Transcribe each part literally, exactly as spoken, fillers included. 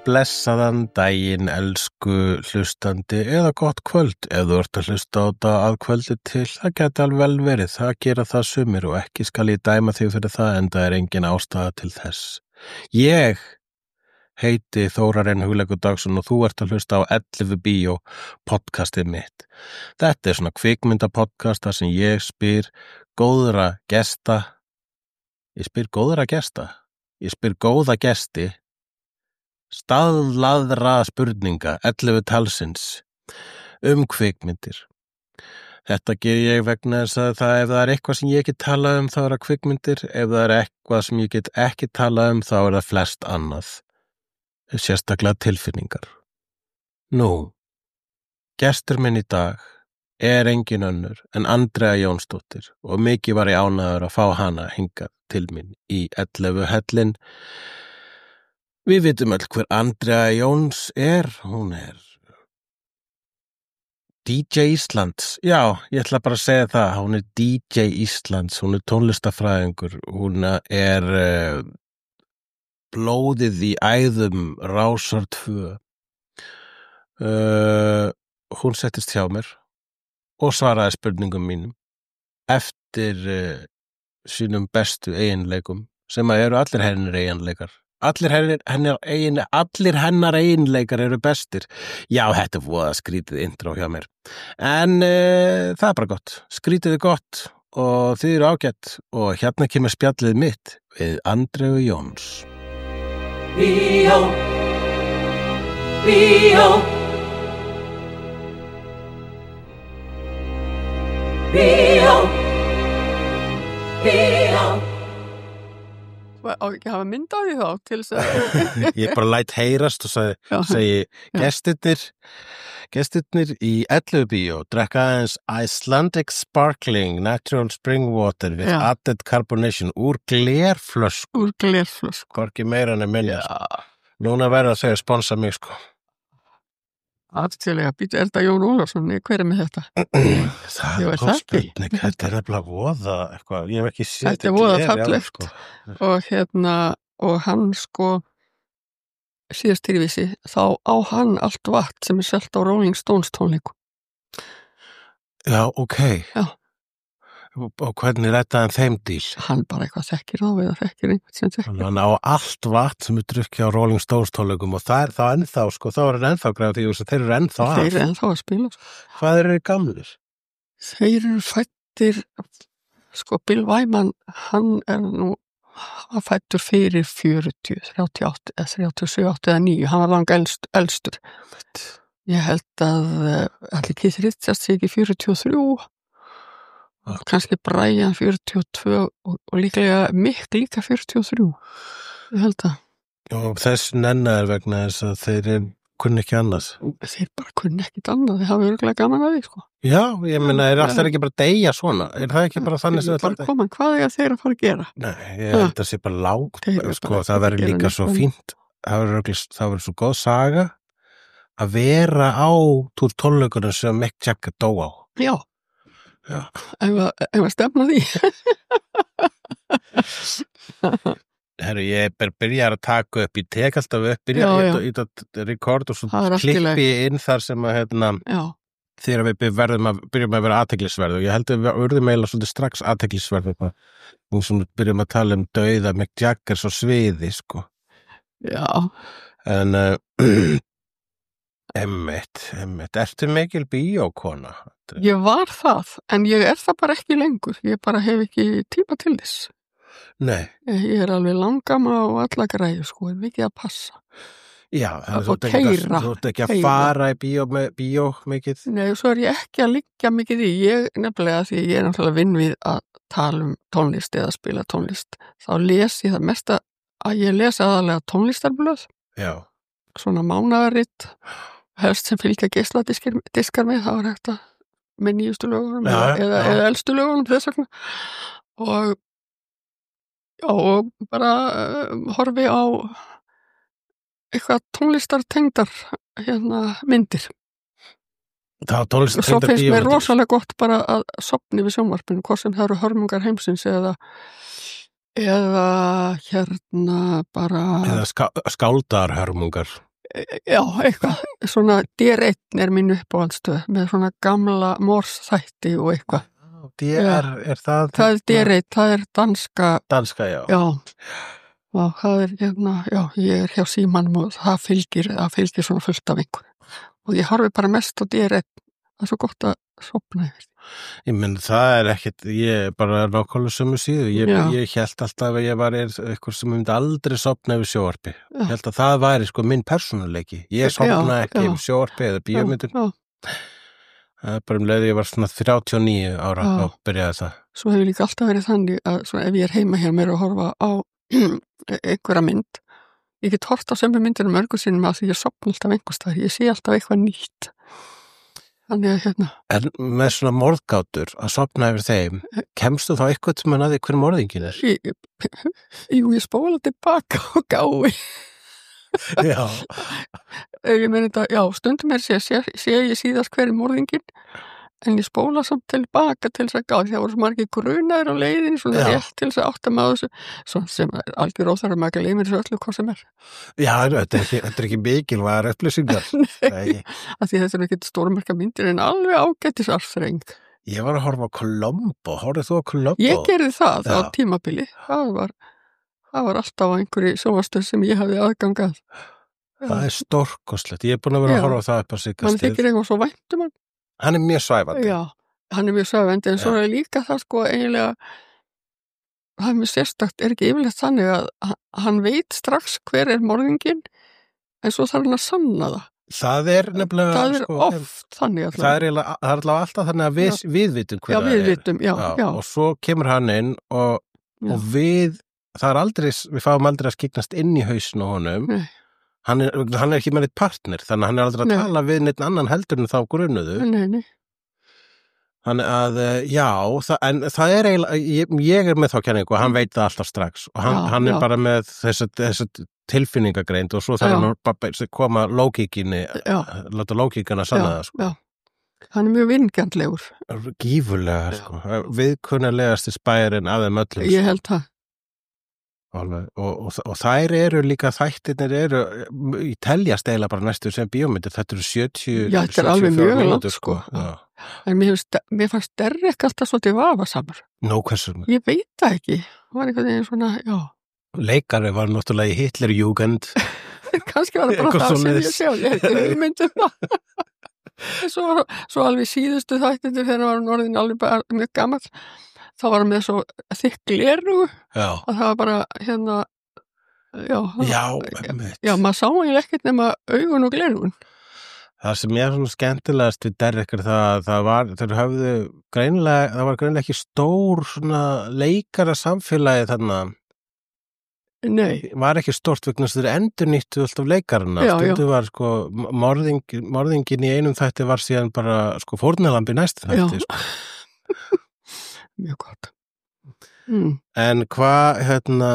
blessaðan daginn, elsku hlustandi, eða gott kvöld ef þú ert að hlusta á þetta að kvöldi til. Það geti alveg vel verið, það gera það sumir og ekki skal ég dæma þig fyrir það en það er engin ástæða til þess. Ég heiti Þórarinn Hugleikur Dagsson og þú ert að hlusta á ellefu Bíó podcastið mitt. Þetta er svona kvikmyndapodcast þar sem ég spyr góðra gesta, ég spyr góðra gesta, ég spyr góða gesti, staðlaðra spurninga, ellefu talsins, um kvikmyndir. Þetta ger ég vegna þess að það, ef það er eitthvað sem ég get talað um þá er það kvikmyndir, ef það er eitthvað sem ég get ekki talað um þá er það flest annað, sérstaklega tilfinningar. Nú, gestur minn í dag er engin önnur en Andrea Jónsdóttir og mikið var ég ánægður að fá hana hingað til mín í ellefu hellin. Við vitum öll hver Andrea Jóns er, hún er D J Íslands, já, ég ætla bara að segja það, hún er D J Íslands, hún er tónlistafræðingur, hún er uh, blóðið í æðum Rásar tvö. Uh, hún settist hjá mér og svaraði spurningum mínum eftir uh, sínum bestu eiginleikum, sem að eru allir hennar eiginleikar. Allir hennar, hennar, eigin, allir hennar eiginleikar eru bestir. Já, þetta er voða skrítið intro hjá mér. En uh, það er bara gott. Skrítið er gott og þið eru ágætt og hérna kemur spjallið mitt við Andreu Jóns. Bíó, bíó, bíó, bíó. Á ekki að hafa mynd á því þá til þess að Ég bara læt heyrast og segi, segi gestirnir gestirnir í ellefu Bíó drekka aðeins Icelandic Sparkling Natural Spring Water with Já. Added Carbonation úr glerflösku úr glerflösku. Hvorki meira en minna sko. Núna verður að segja sponsa mig sko. Aðtilega, býtu, er þetta Jón Ólafsson? Hver er með þetta? Það Jú, er er góð það ekki? spurning, þetta er nefnilega voða eitthvað, ég hef ekki séð Þetta er voða gleri á, fallegt. sko. Og hérna, og hann sko síðast tilvísi, þá á hann allt vatn sem er selt á Rolling Stones tónleikum. Já, ok. Já. Og, og hvernig rættaði hann þeim díl? Hann bara eitthvað þekkir þá eða þekkir einhvern sem þekkir. Hann á allt vatn sem er drukkið á Rolling Stones tónleikum og það er þá ennþá, sko, þá er hann ennþá græða því að þeir eru ennþá af. Þeir eru ennþá að spila. Hvað eru þeir gamlir? Þeir eru fættir, sko, Bill Wyman, hann er nú, hann var fættur fyrir fjörutíu, þrjátíu og átta, eða þrjátíu og sjö, átta eða níu, hann var lang elst, elstur. Ég held að allir Keith Richards sé ekki fjörutíu og þrjú, og kannski Brian fjörutíu og tvö og, og líklega Mick líka fjörutíu og þrjú. Ég held að. Og þess nenna er vegna þess að þeir er, kunni ekki annars. Þeir bara kunni ekkit annað, þeir hafa örgulega gaman að því, sko. Já, ég meina, er alltaf ekki bara að deyja svona? Er það ekki bara þannig sem það bara koma, hvað er þeir að fara að gera? Nei, ég held að sé bara lágt, sko, það verður líka svo fínt, það verður, það verður svo góð saga að vera á túr tónleikunum sem Mick Jagger dó á. Já. Já. Ef að stefna því. Herru, ég er byrjar að taka upp, ég tek alltaf upp, byrja í þetta rekord og svo klippi ég inn þar sem að, hérna, já. Þegar við verðum að, byrjum að vera athyglisverð og ég held að við urðum eiginlega svolítið strax athyglisverð og svo byrjum að tala um dauða Mick Jagger svo sviði, sko. Já. En, uh, emmitt, emmitt, ertu mikil bíókona? Ég var það, en ég er það bara ekki lengur, ég bara hef ekki tíma til þess. Nei. Ég er alveg langama og alla græðu, sko, er mikið að passa. Já, þú ert ekki, ekki að fara í bíó, bíó mikið? Nei, svo er ég ekki að liggja mikið í, ég nefnilega því ég er náttúrulega vinn við að tala um tónlist eða spila tónlist, þá les ég það mest að ég les aðalega tónlistarblöð. Já. Svona mánaðaritt, helst sem fylgja geisladiskar diskar með, það var hægt að með nýjustu lögunum já, eða, eða, eða elstu lögunum þess vegna og já, og bara uh, horfi á eitthvað tónlistartengdar hérna myndir. Það var tónlistartengdar Svo finnst bíómyndir. mér rosalega gott bara að sofni við sjónvarpinu, hvort sem það eru hörmungar heimsins eða eða hérna bara eða ská, skáldarhörmungar. Já, eitthvað, svona D R einn er mín uppáhaldstöð með svona gamla morsþætti og eitthvað. D R, er það? Það er D R einn, það er danska. Danska, já. Já, og það er, hérna, já, ég er hjá símanum og það fylgir, það fylgir svona fullt af einhverju. Og ég horfi bara mest á D R einn, það er svo gott að sopna yfir. Ég menn, það er ekkit, ég bara er nákvæmlega sömu síðu. Ég, ég held alltaf að ég var eitthvað sem myndi aldrei sopna yfir sjónvarpi. Ég held að það væri sko minn persónuleiki. Ég sopna ekki já. Yfir sjónvarpi eða bíómyndum. Það er bara um leið ég var svona þrjátíu og níu ára og byrjaði það. Svo hefur líka alltaf verið þannig að svo ef ég er heima hér mér að horfa á einhverja mynd, ég get hort á sömu myndinu mörgum sinnum að því ég sopna alltaf einhvers staðar. Ég sé alltaf eitthvað nýtt. Þannig að hérna. En með svona morðgátur að sopna yfir þeim, kemstu þá eitthvað sem að því hver morðingin er? Ég, jú, ég spóla tilbaka og gái. Já. Ég meni þetta, já, stundum er sé, sé, sé ég síðast hver er morðingin, en ég spóla samt tilbaka til þess að gá, því það voru svo margir grunaður á leiðinni, svona já. Rétt til þess að átta með þessu, svona sem er algjör óþarf að maður leimir þessu öllu hvað sem er. Já, þetta er ekki, þetta er ekki mikilvægar upplýsingar. Nei, af því þetta er ekki stórmerka myndir en alveg ágættis arþreng. Ég var að horfa á Columbo, horfðu þú á Columbo? Ég gerði það já. Á tímabili, það var, það var alltaf á einhverju sjónvarpsstöð sem ég hafði aðgangað. Það er stórkostlegt, ég er búin að vera já. Að horfa á það upp á síkastið. Man þykir eitthvað svo vænt um hann. Hann er mjög svæfandi. Já, hann er mjög svæfandi, en svo er líka það sko eiginlega, það er mjög sérstakt, er ekki yfirleitt þannig að hann veit strax hver er morðingin, en svo þarf hann að sanna það. Það er nefnilega, það er sko, oft þannig alltaf. Það er, eiginlega, það er alltaf, alltaf þannig að við, við vitum hver já, það við er. Vitum, já, já. Og svo kemur hann inn og, og við, það er aldrei, við fáum aldrei að skiknast inn í hausinu á honum. Nei. Hann er, hann er ekki með eitt partner, þannig að hann er aldrei að nei. Tala við neitt annan heldur en þá grunuðu. Nei, nei. Þannig að, já, það, en það er eiginlega, ég, ég er með þá kenningu og hann veit það alltaf strax og hann, já, hann er já. Bara með þessa, þessa tilfinningagreind og svo þarf hann bara að koma lógíkinni, láta lógíkina sanna það, sko. Já, hann er mjög vingjarnlegur. Gífurlega, sko, viðkunnulegasti spærin af þeim öllum. Ég held það. Og, og, og þær eru líka þættirnir eru í teljast eiginlega bara næstu sem bíómyndir, þetta eru sjötíu já, þetta er alveg mjög langt sko, sko. En mér, mér fannst Derrick alltaf svolítið vafasamur Nó, hversum? Ég veit það ekki, það var einhvern veginn svona, já Leikari var náttúrulega í Hitlerjugend kannski var það bara það sem ég sjá ég hef ekki myndið það svo, svo alveg síðustu þættir þegar var norðin alveg bara mjög gamall þá var hann með svo þykk gleru að það var bara hérna já, já, já maður sá hann ekkert nema augun og glerun. Það sem er svona skemmtilegast við Derrick er það að það var, þeir höfðu greinilega, það var greinilega ekki stór svona leikara samfélagi þarna Nei. Var ekki stórt vegna þess að þeir endurnýttu alltaf leikarana, stundu var sko morðing, morðingin í einum þætti var síðan bara sko fórnalambi næst þætti sko. Mjög gott. Mm. En hvað, hérna...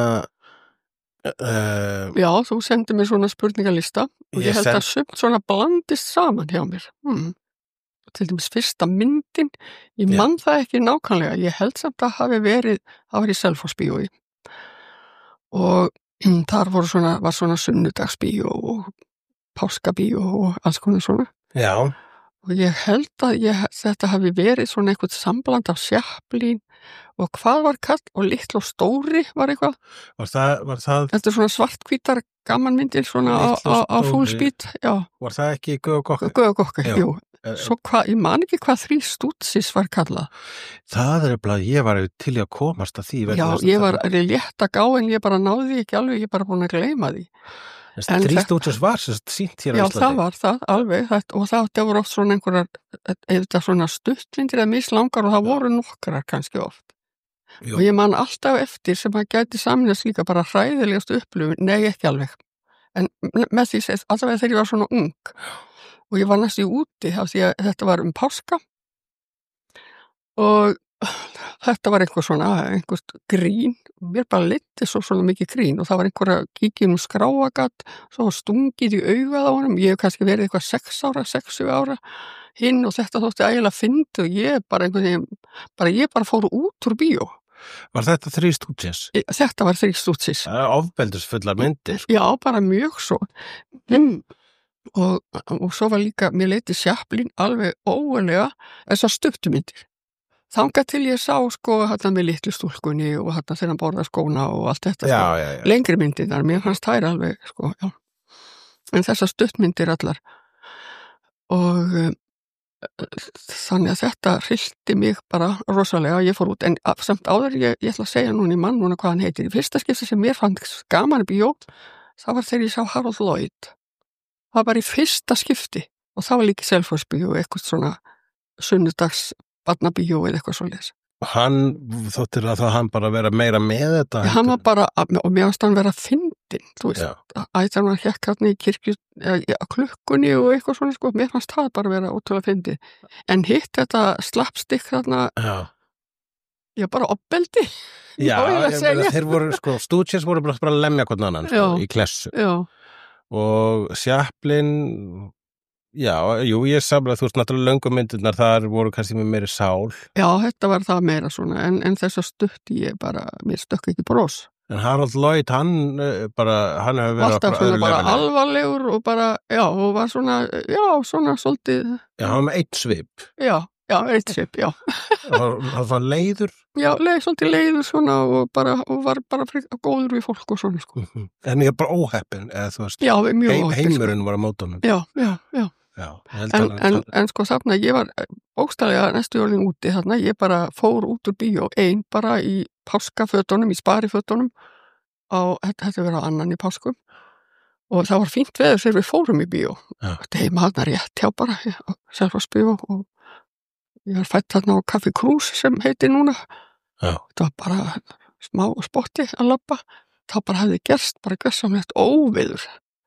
Uh, Já, þú sendir mér svona spurningalista og ég, ég held send... að sumt svona blandist saman hjá mér. Mm. Til dæmis fyrsta myndin, ég mann Já. Það ekki nákvæmlega, ég held samt að hafi verið, það var í Selfossbíói og þar voru svona, var svona sunnudagsbíó og páskabíó og alls konar svona. Já. Og ég held að ég, þetta hafi verið svona eitthvað sambland af Chaplin og hvað var kall og litl og stóri var eitthvað. Var það, var það... Þetta er svona svartkvítar gamanmyndir svona á, á, á full speed, já. Var það ekki Guðugokka? Guðugokka, jú. Svo hvað, ég man ekki hvað Þrý stútsis var kallað. Það er bara, ég var til í að komast að því. Já, ég var létt að gá en ég bara náði ekki alveg, ég bara búin að gleyma því. Þrý stútsis var sínt hér á Já, Íslandi. það var það, alveg, það, og það voru oft svona einhverjar, eða svona stuttlindir eða mislangar og það voru nokkrar kannski oft. Jú. Og ég man alltaf eftir sem að gæti saminast líka bara hræðilegast upplifun, nei ekki alveg. En með því að allavega þegar ég var svona ung og ég var næstu úti af því að þetta var um páska og þetta var einhver svona, einhver grín, mér bara liti svo svona mikið grín og það var einhver að kíkja um skráagatt, svo stungið í augað á honum, ég hef kannski verið eitthvað sex ára, sexu ára hinn og þetta þótti ægilega fyndið og ég bara einhvern veginn, bara ég bara fór út úr bíó. Var þetta Þrý stútsis? Þetta var Þrý stútsis. Það er ofbeldisfullar myndir. Já, bara mjög svo. Mm. og, og svo var líka, mér leiti Chaplin alveg óulega þessar stuttumyndir. Þangað til ég sá sko hérna með litlu stúlkunni og hérna þegar hann borða skóna og allt þetta Já, sko. já, já. Lengri myndirnar, mér fannst þær alveg sko, já. En þessar stuttmyndir allar og um, þannig að þetta hryllti mig bara rosalega, ég fór út en samt áður ég, ég ætla að segja núna í mann núna hvað hann heitir. Í fyrsta skipti sem mér fannst gaman í bíó, það var þegar ég sá Harold Lloyd. Það var í fyrsta skipti og það var líka Selfossbíó, eitthvað svona sunnudags barnabíó eða eitthvað svoleiðis. Hann, þóttir að það hann bara vera meira með þetta? Hann var bara, og mér varst hann vera fyndin, þú veist, Já. ætlar hann hékk hann í kirkju, ja, klukkunni og eitthvað svona, sko, mér fannst það bara vera ótrúlega fyndið. En hitt þetta slapstick þarna, Já. Já, bara oppeldi. Já, ég meina, þeir voru, sko, Stooges voru bara, bara að lemja hvern annan, sko, Já. í klessu. Já. Og Chaplin, já, jú, ég samla, þú veist, náttúrulega löngum myndirnar, þar voru kannski með meiri sál. Já, þetta var það meira svona, en, en þess að stutti ég bara, mér stökk ekki brós. En Harold Lloyd, hann bara, hann hefur verið Alltaf svona bara alvarlegur og bara, já, og var svona, já, svona svolítið. Já, hann var með eitt svip. Já, já, eitt svip, já. Það var leiður. Já, leið, svolítið leiður svona og bara, og var bara góður við fólk og svona, sko. En ég er bara óheppin, eða þú veist. Já, mjög heim, óheppin. Heimurinn var á mótunum. Já, já, já. Já, en, en, en sko þarna, ég var bókstaflega næstu jólin úti þarna, ég bara fór út úr bíó ein bara í páskafötunum, í sparifötunum á, þetta verið á annan í páskum og það var fínt veður þegar við fórum í bíó. Þetta heima þarna rétt hjá bara, Selfossbíó og ég var fætt þarna á Kaffi Krús sem heiti núna. Já. Þetta var bara smá spotti að labba, það bara hefði gerst bara gjörsamlegt óveður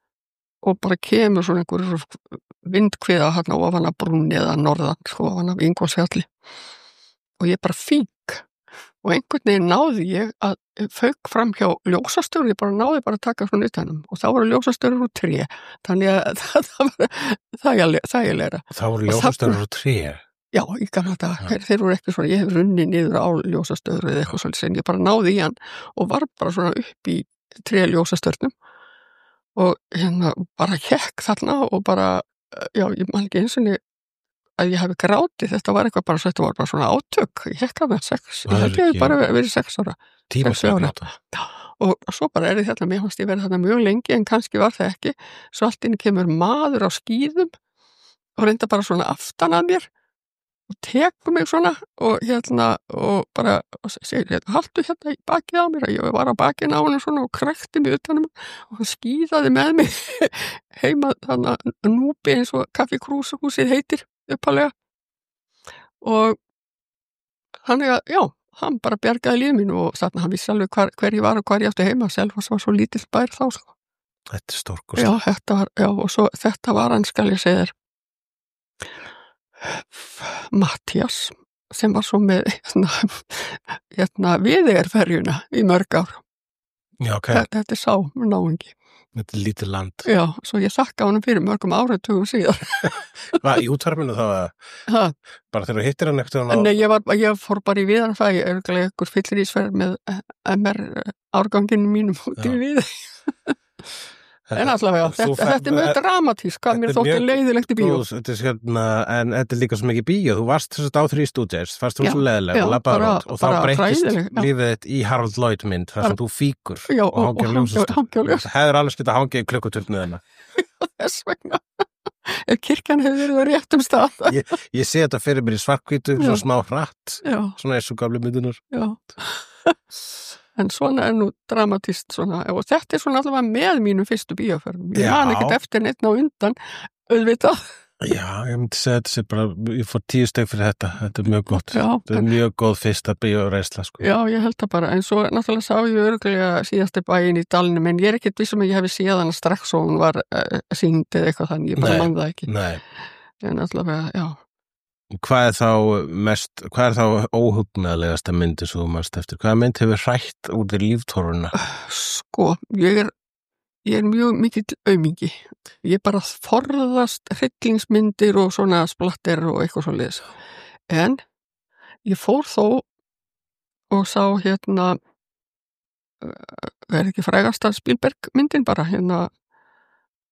og bara kemur svona einhverjur vindkviða hérna ofan að brúnni eða norðan, sko, ofan af Ingólfsfjalli og ég bara fík og einhvern veginn náði ég að fauk fram hjá ljósastöru, ég bara náði bara að taka svona utanum og þá voru ljósastörur úr tré, þannig að það, það var þægilegra. Það voru ljósastörur úr tré? Já, í gamla dag, ja. Þeir voru ekki svona, ég hef runni niður á ljósastöru eða eitthvað svolítið sem ég bara náði í hann og var bara svona upp í tré ljósastörnum og hérna bara hekk þarna og bara, já, ég man ekki eins og að ég hafi grátið, þetta var eitthvað bara, þetta var bara svona átök, ég hekka með sex, ég held ég bara verið sex ára. Tímasveifla. Og svo bara er þetta, mér fannst ég verið þarna mjög lengi en kannski var það ekki, svo allt inni kemur maður á skíðum og reynda bara svona aftan að mér og tekur mig svona og hérna og bara og segir, hérna, haltu hérna í bakið á mér og ég var á bakið á henni svona og krækti mig utanum og hann skíðaði með mig heima þannig að núpi eins og Kaffi Krús húsið heitir uppalega og þannig að, já, hann bara bjargaði lífið mínu og þannig að hann vissi alveg hver, hver ég var og hver ég átti heima, Selfoss var svo lítill bær þá, sko. Þetta er stórkost. Já, þetta var, já, og svo þetta var hann, skal ég segja þér, Mattías sem var svo með hérna, hérna Viðeyjarferjuna í mörg ár. Já, ok. Þetta, þetta er sá náungi. Þetta er lítið land. Já, svo ég þakka honum fyrir mörgum áratugum síðar. Hvað, í útvarpinu þá að bara þegar þú hittir hann eftir hann á... Nei, ég, var, ég fór bara í Viðarfæ, ég er ekki ykkur fyllir ísferð með M R árganginu mínum út í Viðey. En allavega, þetta, fer, þetta er mjög dramatísk, hvað mér þótti leiðilegt í bíó. Þetta er hérna, en þetta er líka svo mikið bíó, þú varst þess að á Three Stooges, fannst þú svo leiðileg og labbaður út og þá breytist lífið þitt í Harold Lloyd mynd, þar sem þú fíkur já, og hangið á ljósastöð. Það hefur alveg skilt að hangið í klukkuturnu þennan. Þess vegna, ef kirkjan hefur verið á réttum stað. Ég, ég sé þetta fyrir mér í svartkvítu, svona smá hratt, já. Svona eins og gamlu myndunar. Já. En svona er nú dramatíst svona, og þetta er svona allavega með mínum fyrstu bíóferðum. Ég man ekkert eftir neitt ná undan, auðvitað. Já, ég myndi segja þetta sé bara, ég fór tíu steg fyrir þetta, þetta er mjög gott. Já, þetta er en... mjög góð fyrsta bíóreisla, sko. Já, ég held það bara, en svo náttúrulega sá ég örgulega síðasti bæinn í dalnum, en ég er ekkert vissum að ég hefði séð hana strax og hún var uh, sýnd eða eitthvað þannig, ég bara man það ekki. Nei. En allavega, já. Hvað er þá mest, hvað er þá óhugnaðlegasta myndi svo mannst eftir? Hvaða mynd hefur hrætt úr þér líftoruna? Sko, ég er, ég er mjög mikill aumingi. Ég bara forðast hryllingsmyndir og svona splatter og eitthvað svo leiðis. En ég fór þó og sá hérna, er ekki frægasta Spielberg myndin bara, hérna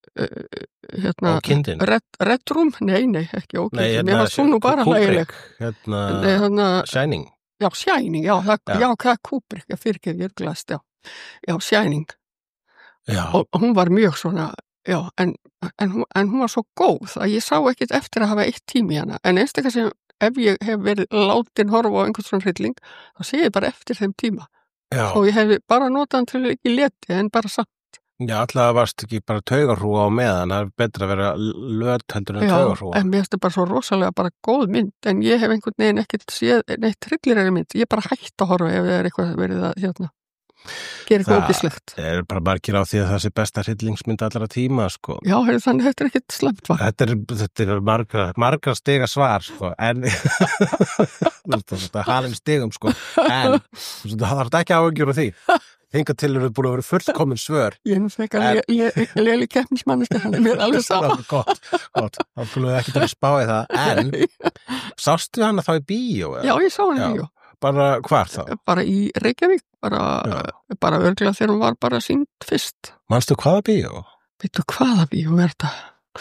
hérna, Og kindin? Red, Red Room, nei, nei, ekki ókindin, Nei, hérna, mér varst hún nú bara Kubrick, hlægileg. hérna, Nei, hérna, Shining. já, Shining, já, það, Já. já, hvað Kubrick, ég fyrir ekki, ég glast, já, já, Shining, Já, og hún var mjög svona, já, en, en, hún- en hún var svo góð að ég sá ekkit eftir að hafa eitt tími hana, en einstaklega sem ef ég hef verið látin horfa á einhvern svona hrylling, þá sé ég bara eftir þeim tíma, já, og ég hef bara notað hann til ekki leti, en bara samt. já, alltaf varst ekki bara taugarhrúa á meðan, það er betra að vera löt heldur en Já, taugarhrúa. en mér finnst það bara svo rosalega bara góð mynd, en ég hef einhvern veginn ekkert séð neitt tryllirari mynd, ég er bara hætt að horfa ef það er eitthvað verið að, hérna, gera eitthvað Það- ógislegt. Það er bara margir á því að það sé besta hryllingsmynd allra tíma, sko. Já, heyrðu, þannig þetta er ekkert slemt var. Þetta er, þetta er margra, margra stiga svar, sko, en þetta er halin stigum, sko, en það þarf ekki áhugjur á því. Hingað til eru búin að vera fullkomin svör. Ég er nú frekar léli keppnismanniski, hann er mér alveg sama. Gott, gott, þá skulum við ekki til að spá í það, en sástu hana þá í bíó? eða? Já, ég sá hann Já. í bíó, Bara hvar þá? bara í Reykjavík, bara, Já. bara örglega þegar hún var bara sýnd fyrst. Manstu hvaða bíó? Býttu, hvaða bíó er þetta?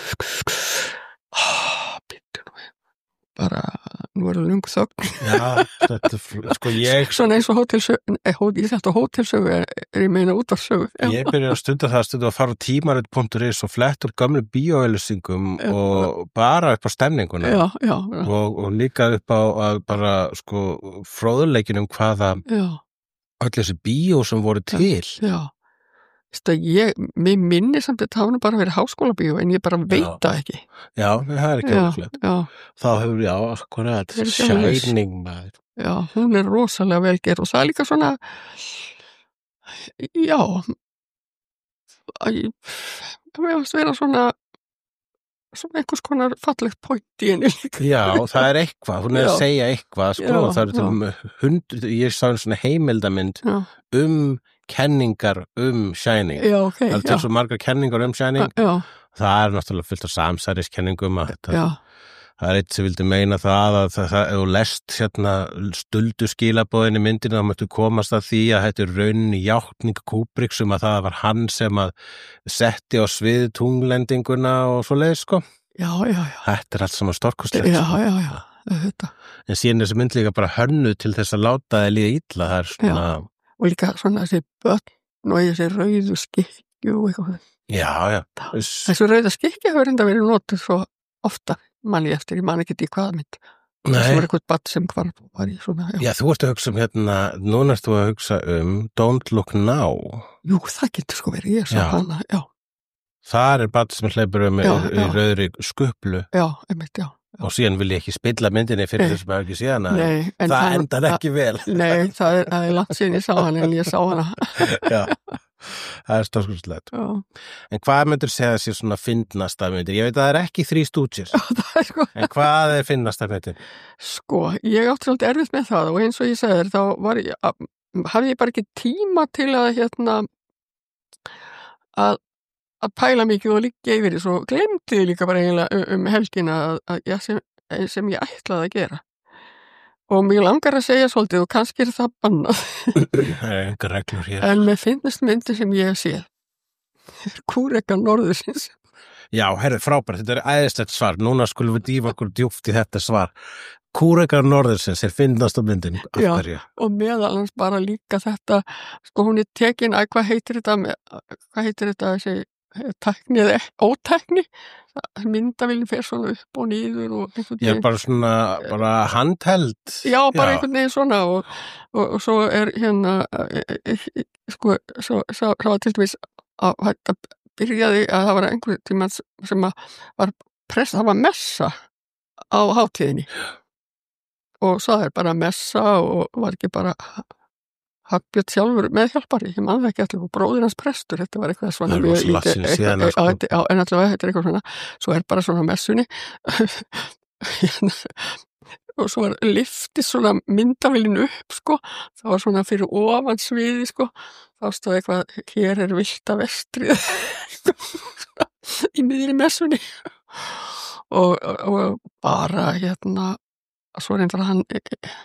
Býttu nú, bara, nú er það lung þögn. Já, þetta, er- sko ég, Svona eins og hótelsögu, eh, hót, ég þetta hótelsögu er, er ég meina útvarssögu. Já. ég byrja að stunda það að stunda að fara á tímarit punktur is og flett úr gömlu bíóauðlýsingum Já. og bara upp á stemninguna Já, já, já, og, og líka upp á að bara sko fróðuleikin um hvaða já, öll þessi bíó sem voru til. já. Þetta ég, mér minni samt að það hafa nú bara verið háskólabíó en ég bara veit Já. það ekki. Já, það er ekki Já, óslegt. já, Þá hefur, já, akkurat, Þeir eru sjálflaus. Shining maður. já, hún er rosalega vel gerð og það er líka svona, já, að ég, það veist vera svona, svona einhvers konar fallegt point í henni líka. Já, það er eitthvað, hún er Já. að segja eitthvað, sko, Já, það eru til já. um hund, ég sá einn svona heimildamynd Já, um kenningar um Shining. já, ok, Það eru til já, svo margar kenningar um Shining. já, Það er náttúrulega fullt af samsæriskenningum að þetta, já, það er eitt sem vildi meina það að það, það ef þú lest hérna stuldu skilabóðinni myndinu þá mættu komast að því að þetta er rauninni játning Kubrick sem að það var hann sem að setti á svið tunglendinguna og svo leið, sko. já, já, já, Þetta er allt saman stórkostlegt. já, sko. já, já, þetta. En síðan er þessi mynd líka bara hönnuð til þess að láta það líða illa. Það er svona, Og líka svona þessi börn og þessi rauðu skikkju og eitthvað. já, já. Þessu rauða skikkja hefur enda verið notuð svo ofta, mann ég eftir, ég man ekki í hvaða mynd. Það Nei, var eitthvað badd sem hvar var í svona, já. já, þú ert að hugsa um hérna, núna ert þú að hugsa um Don't Look Now. Jú, það getur sko verið, ég sá Já. hana, já, Það er bad sem hleypur um í, Já, í já. rauðri skuplu já, einmitt, já. og síðan vil ég ekki spilla myndinni fyrir Nei. þess að maður ekki sé hana. Nei, en Það endar ekki vel. Nei, það er, það er langt síðan ég sá hana en ég sá hana. Já, það er stórskustlega. Já, En hvað myndir segja sér svona fyndnasta myndir? Ég veit að það er ekki Three Stooges, það er sko, en hvað er fyndnasta myndin? sko, ég átti svolítið erfitt með það og eins og ég segði þér, þá var ég, að- hafði ég bara ekki tíma til að, hérna, að, að pæla mikið og líka yfir því, svo glemdi ég líka bara eiginlega um, um helgina að, að ég, sem, sem ég ætlaði að gera. Og mér langar að segja svolítið og kannski er það bannað, Það er engar reglur hér. en með finnast myndi sem ég hef séð. Kúreka norðursins. Já, herri, frábært, þetta er æðislegt svar. Núna skulum við dýfa okkur djúpt í þetta svar. Kúrekar norðursins er fyndnasta myndin. Af Já. hverju? Og meðalans bara líka þetta, sko hún er tekin, að hvað heitir þetta, með, hvað heitir þetta þessi tækni eða ótækni, myndavillin fer svona upp og niður og einhvern Ég er bara svona, bara handheld. Já, bara einhvern veginn svona og, og, og svo er hérna, e, e, e, sko, svo, svo, svo var til dæmis að þetta byrjaði að það var einhver tíma sem að var press, það var messa á hátíðinni og svo er bara messa og var ekki bara Hafbjörn sjálfur meðhjálpari, ég man það ekki allir og bróðir hans prestur, þetta var eitthvað svona Það er mjög rosa langt lítið- síðan síðan, eitthvað- sko. já, þetta- já, en allavega þetta er eitthvað svona svo er bara svona á messunni og svo var liftið svona myndavillin upp sko, það var svona fyrir ofan sviði sko, þá stóð eitthvað hér er vilda vestrið í miðri messunni og, og, og bara hérna svo reyndar hann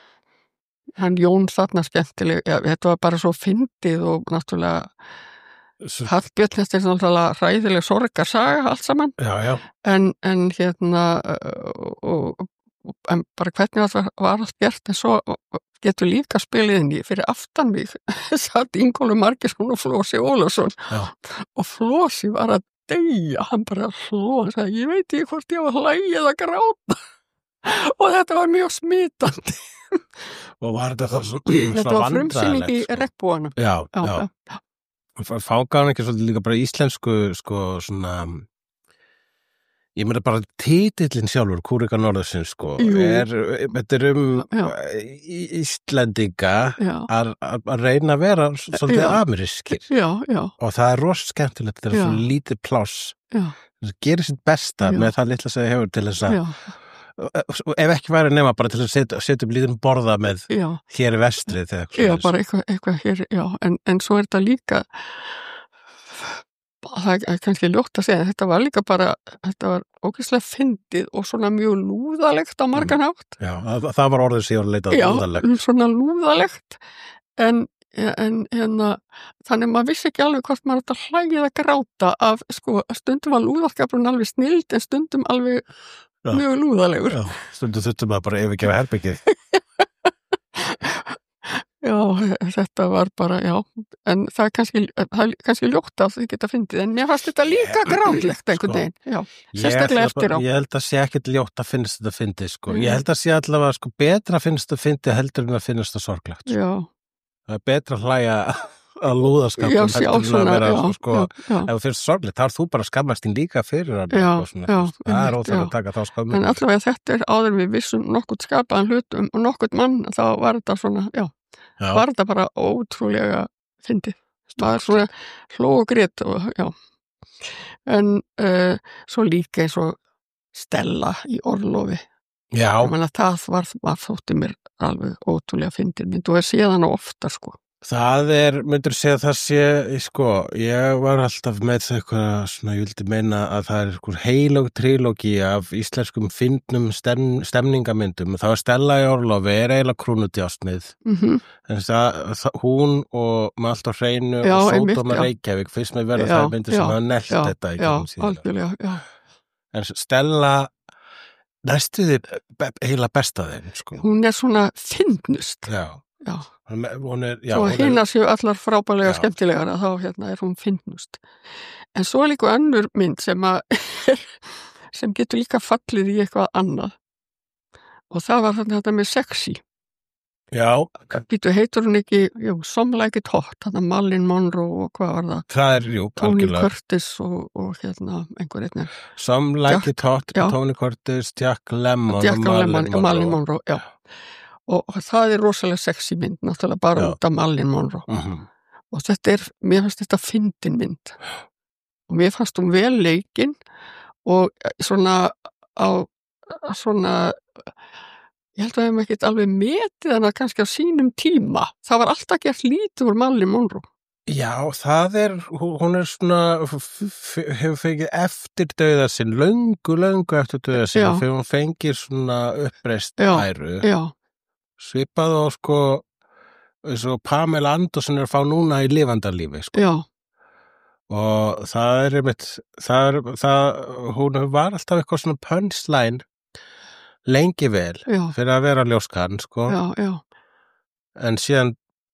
hann Jón þarna skemmtileg, ja, þetta var bara svo fyndið og náttúrulega Hallbjörn, þetta er náttúrulega hræðileg sorgarsaga allt saman, Já, já. en, en hérna og, og, en bara hvernig það var allt gert, en svo getur líka spilið inn í fyrir aftan mig satt Ingólfur Margeirsson og Flosi Ólafsson Já. og Flosi var að deyja, hann bara hló, hann sagði, ég veit ekki hvort ég var hlægið að gráta og þetta var mjög smitandi. Og var þetta þá svona Þetta var frumsýning í sko. regnboganum. Já, Já, já. já. Fáka hann ekki svolítið líka bara íslensku, sko, svona, ég meina bara titillinn sjálfur, Kúrika norðursins, sko, Jú. er, þetta er um Já. Í- Íslendinga Já. að að reyna að vera svolítið Já. amerískir Já, já, og það er rosa skemmtilegt þegar Já. svo lítið pláss, já, það gerir sitt besta Já. með það litla sem þið hefur til þess að já, ef ekki væri nema bara til að setja, setja upp lítinn borða með já. hér í vestrið þegar Já, bara eitthvað, eitthvað hér, já, en, en svo er þetta líka, það er kannski ljótt að segja, en þetta var líka bara, þetta var ógeðslega fyndið og svona mjög lúðalegt á margan hátt. Já, það, það var orðið sem ég var að leita Já, lúðalegt. svona lúðalegt, en, en, en þannig maður vissi ekki alveg hvort maður þetta hlægið að gráta af, sko, stundum var lúðalskapurinn alveg snild, en stundum alveg Já. mjög lúðalegur. Já, stundum þurftum að bara yfirgefa herbyggið. Já, þetta var bara, já, en það er kannski, það er kannski ljótt að þið geta fyndið, en mér fannst þetta líka grátlegt einhvern veginn, já, Ég sérstaklega ætla eftir á. bara- Ég held að sé ekkert ljótt að finnst þetta fyndið, sko. Mm. Ég held að sé allavega, sko, betra finnst þetta fyndið heldur en að finnst þetta sorglegt. Sko. Já, Það er betra að hlæja að lúðaskapum já, heldur sjá en að svona, vera, já, sko, já, já, ef þú finnst sorglegt, þá er þú bara að skammast þín líka fyrir hann. Já, og svona, já, þú veist. Það er einmitt, óþægt að já. taka þá skammast. en allavega þetta er áður en við vissum nokkurt skapaðan hlut um nokkurt mann, þá var þetta svona, já, Já, var þetta bara ótrúlega fyndið. Það er svona hló og grét og, já, en uh, svo líka eins og Stella í orlofi. já, Ég meina, það var, var þótti mér alveg ótrúlega fyndið mynd og er séðan ofta, sko. það er, myndur segja að það sé, sko, ég var alltaf með það eitthvað, svona, ég vildi meina að það er eitthvað heilög trilógi af íslenskum fyndnum stem, stemningamyndum, þá er Stella í orlofi, er eiginlega krúnudjásnið, Mm en það, það, hún og með allt á hreinu Já, og einmitt, Sódóma já. Reykjavík, fyrst með verða Já, það myndir sem já, hafa nelt já, þetta í já, gegnum síðan. algjörlega, já. En Stella, næstu þið be, heila besta þeim, sko. Hún er svona fyndnust, Já, já. hún er, hún er, já, Svo hún er hinnar séu allar frábælega Já. skemmtilegar að þá hérna er hún fyndnust. En svo er líka önnur mynd sem að sem getur líka fallið í eitthvað annað. Og það var þarna þetta með sexy. Já, Býtu, heitur hún ekki, jú, Some Like It Hot, þarna Marilyn Monroe og hvað var það? það er, jú, Tony algjörlega. Curtis og, og hérna einhver einnig. Some Like It Hot, já. Tony Curtis, Jack Lemmon Jack og Lemmon Marilyn og Marilyn Monroe. Monroe, já. Og það er rosalega sexy mynd, náttúrulega bara Já. út af Marilyn Monroe. Mhm. Og þetta er, mér fannst þetta fyndin mynd. Og mér fannst hún vel leikin og svona á, svona, ég held að við hefum ekkert alveg metið hana kannski á sínum tíma. Það var alltaf gert lítið úr Marilyn Monroe. Já, það er, hún hún er svona, f- f- hefur fengið eftir dauða sinn, löngu, löngu eftir dauða sinn, Já. fyrir hún fengir svona uppreist Já. æru, Já, svipað og sko, eins og Pamela Anderson er að fá núna í lifandalífi, sko, já, og það er einmitt, það er, það, hún var alltaf eitthvað svona punchline lengi vel, já, fyrir að vera ljóskan, sko, já, já, en síðan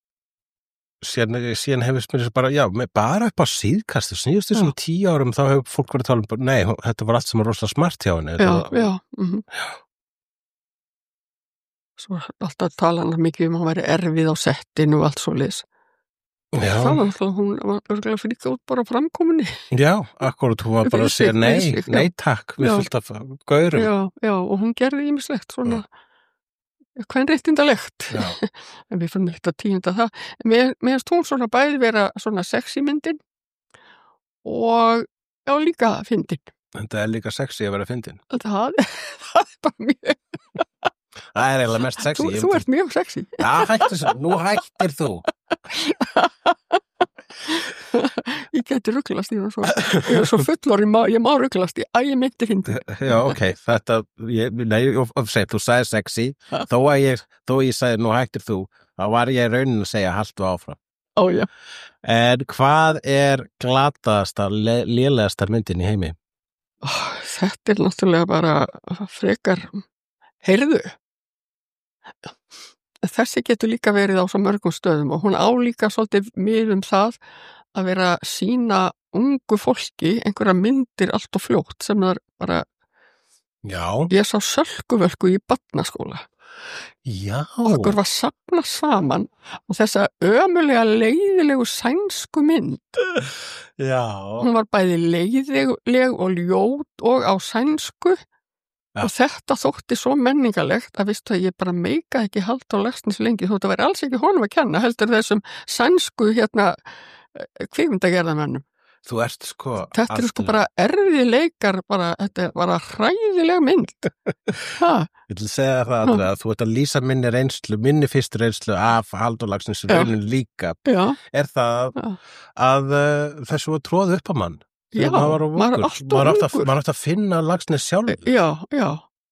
síðan, síðan hefur mér bara, já, með- bara upp á síðkastu, snýðustu Já. svona tíu árum þá hefur fólk verið að tala um, nei, hún- þetta var allt sem var rosa smart hjá henni. já, Þetta var- já, mhm. Svo er alltaf að tala hann mikið um að hann væri erfið á settinu og allt svo leis. Já, Það var alltaf, hún var örgulega fríka út bara á framkominni. já, akkurat, hún var bara að Fyrir segja sig, nei, fyrir sig, já. nei takk, við Já. fullt af gaurum. Já, já, og hún gerði ímislegt svona, hvern réttindalegt. Já. En við fyrir ekkert að tíunda það. En mér mér finnst hún svona bæði vera svona sexy myndin og já, líka fyndin. Þetta er líka sexy að vera fyndin. Það, það er bara mjög, Það er eiginlega mest sexy. þú, Ég þú myndi- ert mjög sexy. Já, hættir svo, nú hættir þú. Ég geti rugglast í hún svo, ég er svo fullor, ég má, ég má rugglast í, að ég myndi fyndin. Já, ok, þetta, ég, nei, of, of seg, þú sagði sexy, þó að ég, þó að ég sagði nú hættir þú, þá var ég í raunin að segja haltu áfram. Ó, já. En hvað er glataðasta, lélegasta myndin í heimi? Ó, þetta er náttúrulega bara frekar, heyrðu, þessi getur líka verið á svo mörgum stöðum og hún á líka svolítið mið um það að vera að sýna ungu fólki einhverja myndir allt og fljótt sem það er bara, Já. ég sá Sölkuvölku í barnaskóla. Já. Okkur var safnað saman og þessa ömulega leiðilegu sænsku mynd. Já. Hún var bæði leiðileg og ljót og á sænsku Já. og þetta þótti svo menningalegt að vistu að ég bara meikaði ekki halda á Laxness lengi þótt að vera alls ekki honum að kenna heldur þessum sænsku hérna kvikmyndagerðamönnum. Þú ert sko... Þetta eru sko bara erfið leikar, bara, þetta er bara hræðileg mynd. Ha? Ég vil segja það Andrea, að þú ert að lýsa minni reynslu, minni fyrstu reynslu af Halldór Laxness raunin líka. Já. Er það Já. að uh, þessu var tróð upp á mann? Já, maður maður er alltaf ungur. Maður átt að finna Laxness sjálf. Já, já.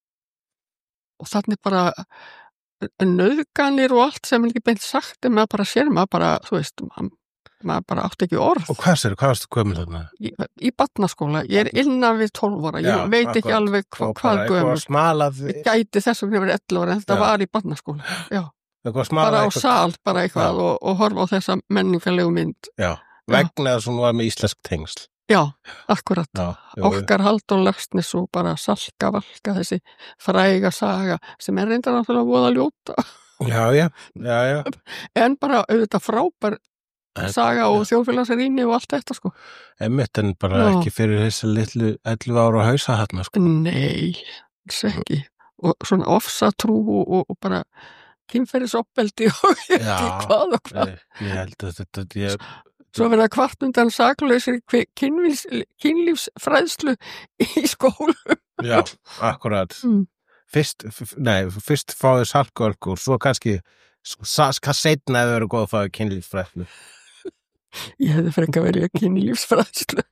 Og þannig bara nauðganir og allt sem er ekki beint sagt en maður bara sér, maður bara, þú veist, maður maður bara átti ekki orð. Og hvað sér, hvað varstu gömul þarna? Í, í barnaskóla, ég er innan við tólf ára, ég Já, veit ekki akkurat. alveg hva, Og hvað bara eitthvað gömul. smalað, Ég gæti þess vegna verið ellefu ára, en þetta Já. var í barnaskóla. Já, eitthvað smalað bara á eitthvað- sal, bara eitthvað Já. og, og horfa á þessa menningarlegu mynd. Já, vegna þess að hún var með íslensk tengsl. Já, akkurat. Já, jú, jú. Okkar Halldór Laxness og bara Salka Valka, þessi fræga saga sem er reyndar náttúrulega voða ljóta. Já, já, já, já. En bara auðvitað frábær En- saga og þjóðfélagsrýni og allt þetta sko. Einmitt, en bara Já. ekki fyrir þessi litlu ellefu ára hausa þarna, sko. Nei, alls ekki. Og svona ofsatrú og, og, og bara kynferðisoppeldi og ég veit Já. ekki hvað og hvað. Ég, ég held að þetta, ég, Svo verða kvart undan saklausri kynlífs, kynlífsfræðslu í skólum. já, akkurat. Mm. Fyrst, f- nei, fyrst fáið salkölkur, svo kannski, hvað seinna hefur verið góð að fáið kynlífsfræðslu. Ég hefði frekar verið að kynlífsfræðslu.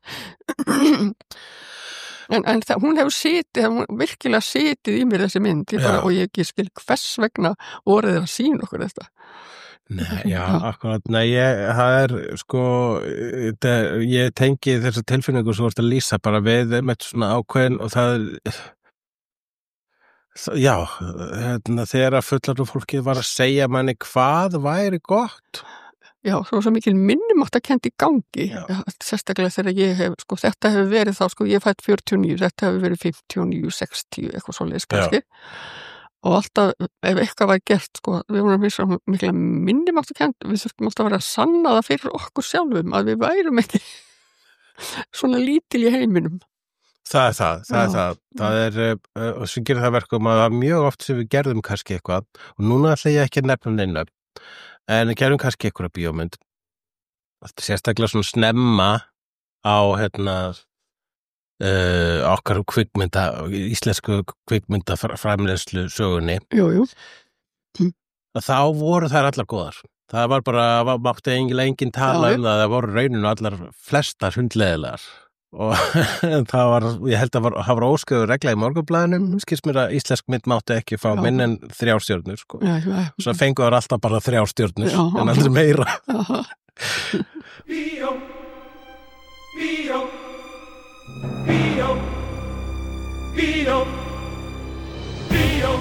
En, en það, hún hefur sitið, hún virkilega sitið í mér þessi mynd ég bara, Já. og ég ekki skil hvers vegna orðið er að sína okkur þetta. Nei, já, akkurat, nei, ég, það er, sko, það, ég tengi þessa tilfinningu sem þú ert að lýsa bara við með svona ákveðin og það, það já, hérna, þegar að fullarnu fólkið var að segja manni hvað væri gott. Já, svo svo mikil minnumátt að kendi í gangi, Já. sérstaklega þegar ég hef, sko, þetta hefur verið þá, sko, ég er fætt fjörutíu og níu, þetta hefur verið fimmtíu og níu, sextíu, eitthvað svoleiðis kannski. Og alltaf, ef eitthvað var gert, sko, við vorum misa mikla minnumátt að kendi, við þurftum alltaf að vera að sanna það fyrir okkur sjálfum, að við værum ekki svona lítil í heiminum. Það er það, það er Já. það, það er, uh, og sem gerir það verkum að það er mjög oft sem við gerðum kannski eitthvað, og núna ætla ég ekki að nefna neina, en við gerðum kannski eitthvað bíómynd, sérstaklega svona snemma á, hérna, uh, okkar kvikmynda, íslensku kvikmynda framleiðslu sögunni, Jú, jú. að þá voru þær allar góðar. Það var bara, var, mátti engin, engin tala Já, um það, það voru rauninu allar flestar hundleðilegar. Og það var, ég held að var, það var ósköður regla í Morgunblaðinu, skilst mér að íslensk mynd mátti ekki fá Já. minn en þrjár stjörnur, sko. Já, já, Svo fengu þar alltaf bara þrjár stjörnur, Já. en aldrei meira. já. Bíó, bíó, bíó, bíó, bíó.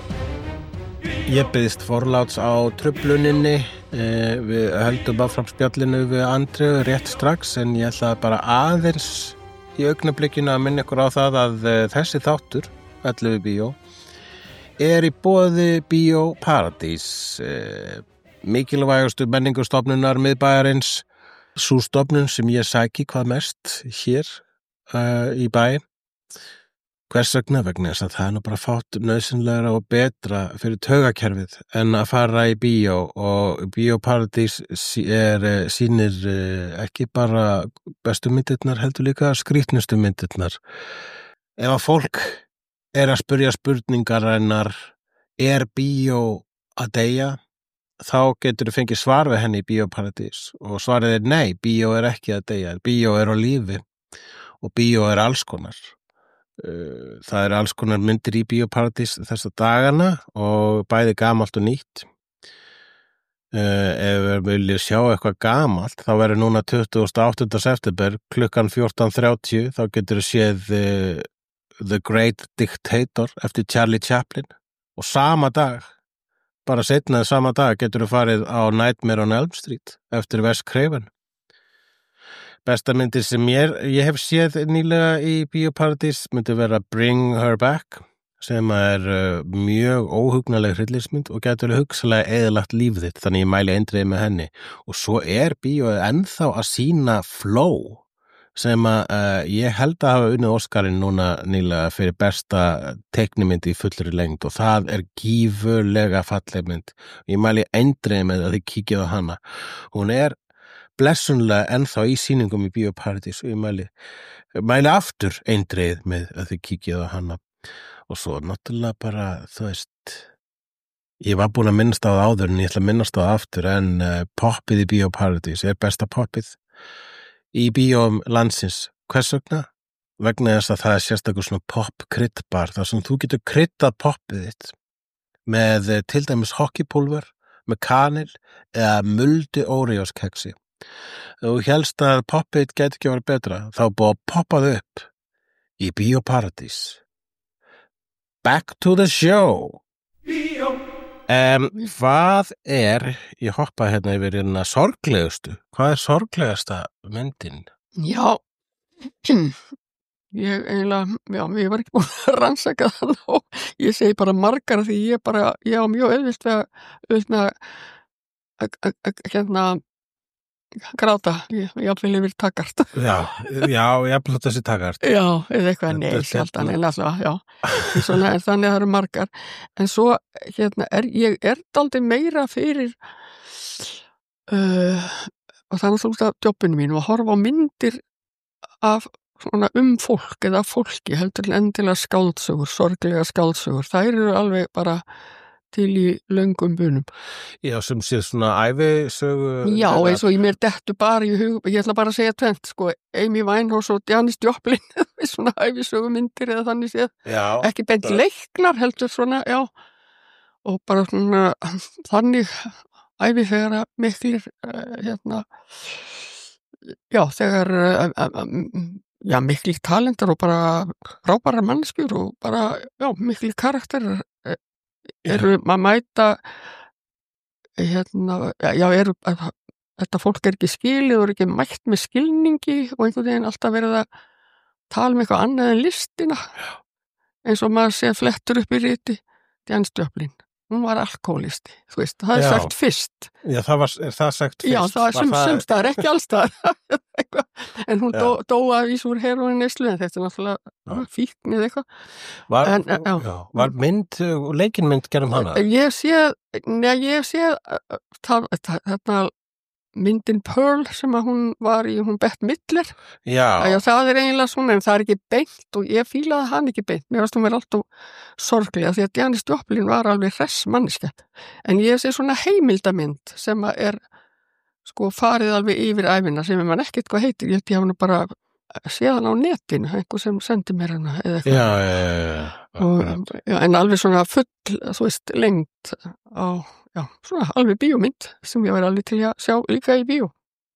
Ég byggðist forláts á trufluninni, eh, við höldum áfram spjallinu við Andreu rétt strax, en ég ætla bara aðeins í augnablikinu að minna ykkur á það að eh, þessi þáttur, ellefu bíó, er í boði Bíó Paradís, eh, mikilvægustu menningustofnunar miðbæjarins, sú stofnun sem ég sæki hvað mest hér uh, í bæ. Hvers vegna vegna þess að það er nú bara fátt nauðsynlegra og betra fyrir taugakerfið en að fara í bíó, og Bíó Paradís sí- er, eh, sýnir eh, ekki bara bestu myndirnar, heldur líka skrýtnustu myndirnar. Ef að fólk er að spyrja spurningar hennar, er bíó að deyja, þá getur þú fengið svar við henni í Bíó Paradís, og svarið er nei, bíó er ekki að deyja, bíó er á lífi og bíó er alls konar. Uh, Það er alls konar myndir í Bíó Paradís þessa dagana og bæði gamalt og nýtt. uh, ef við viljum sjá eitthvað gamalt, þá verður núna tuttugasta og áttunda september klukkan fjórtán þrjátíu, þá getur við séð uh, The Great Dictator eftir Charlie Chaplin og sama dag, bara seinna sama dag getur við farið á Nightmare on Elm Street eftir Wes Craven. Besta myndir sem ég, ég hef séð nýlega í Bíóparadís myndi vera Bring Her Back, sem er uh, mjög óhugnaleg hryllingsmynd og getur hugsalega eðalagt líf þitt, þannig ég mæli eindreið með henni. Og svo er bíóið ennþá að sína Flow, sem að uh, ég held að hafa unnið Óskarinn núna nýlega fyrir besta teiknimynd í fullri lengd og það er gífurlega falleg mynd. Ég mæli eindreið með að þið kíkið á hana. Hún er blessunlega ennþá í sýningum í Bíóparadís og ég mæli, mæli aftur eindreið með að þið kíkið á hana. Og svo náttúrulega bara, þú veist, ég var búin að minnast á það áður en ég ætla að minnast á það aftur en uh, poppið í Bíóparadís er besta poppið í bíóm landsins. Hvers vegna? Vegna þess að það er sérstakur svona pop-kryddbar, þar sem þú getur kryddað poppið þitt með uh, til dæmis hockeypulver, með kanil eða muldi Oreos-keksi. Þú hélst að poppið geti ekki verið betra, þá búið að poppað upp í Bíóparadís. Back to the show. Um, hvað er, ég hoppa hérna yfir hérna sorglegustu, hvað er sorglegasta myndin? Já, ég eiginlega, já, ég var ekki búin að rannsaka það og ég segi bara margar því ég bara, ég á mjög auðvilt við að, auðvilt með að, hérna, gráta, ég jafnvel yfir takart. Já, já, jafnvel þessi takart. Já, eða eitthvað, nei, sjaldan, en alltaf, já. Svona, en þannig að það eru margar. En svo, hérna, er, ég er dálítið meira fyrir uh, og það er náttúrulega jobbinu mínu að horfa á myndir af svona um fólk eða fólki, heldur endilega skáldsögur, sorglega skáldsögur. Það eru alveg bara til í löngum bunum. Já, sem sé svona ævisögu. Já, eins og ég mér dettu bara í hug, ég ætla bara að segja tvent, sko, Amy Winehouse og Janis Joplin, svona ævisögu myndir eða þannig séð. Já. Ekki bent leiknar heldur svona, já, og bara svona þannig ævi þegar að miklir, uh, hérna, já, þegar, uh, uh, já, miklir talentar og bara frábærar manneskjur og bara, já, miklir karakterar, uh, eru að mæta hérna, já, eru þetta fólk er ekki skilið og er ekki mætt með skilningi og einhvern veginn alltaf verið að tala um eitthvað annað en listina eins og maður sé flettur upp í riti Janis Joplin, hún var alkoholisti, þú veist, það er sagt fyrst. Já, það var, er það sagt fyrst? Já, það er sem, það... semstaðar, ekki allstaðar en hún dó, dó að vísa úr heroin neyslu, en þetta er náttúrulega fíkn eða eitthvað. Var, en, já. Já, var mynd, leikinmynd gerðum hana? Ég sé, neða, ég sé það, þarna myndin Pearl sem að hún var í, hún Bette Midler. Já. Já, það er eiginlega svona, en það er ekki beint og ég fílaði hann ekki beint. Mér varst hún verið alltaf sorglega því að Janis Joplin var alveg hress manneskja. En ég sé svona heimildamynd sem að er sko farið alveg yfir æfina sem er mann ekkert hvað heitir. Ég held ég hafa nú bara séð hann á netinu, einhver sem sendi mér hana eða eitthvað. Já, já, já, já. Og, já, en alveg svona full, þú veist, lengt á, já, svona alveg bíómynd sem ég var alveg til að sjá líka í bíó.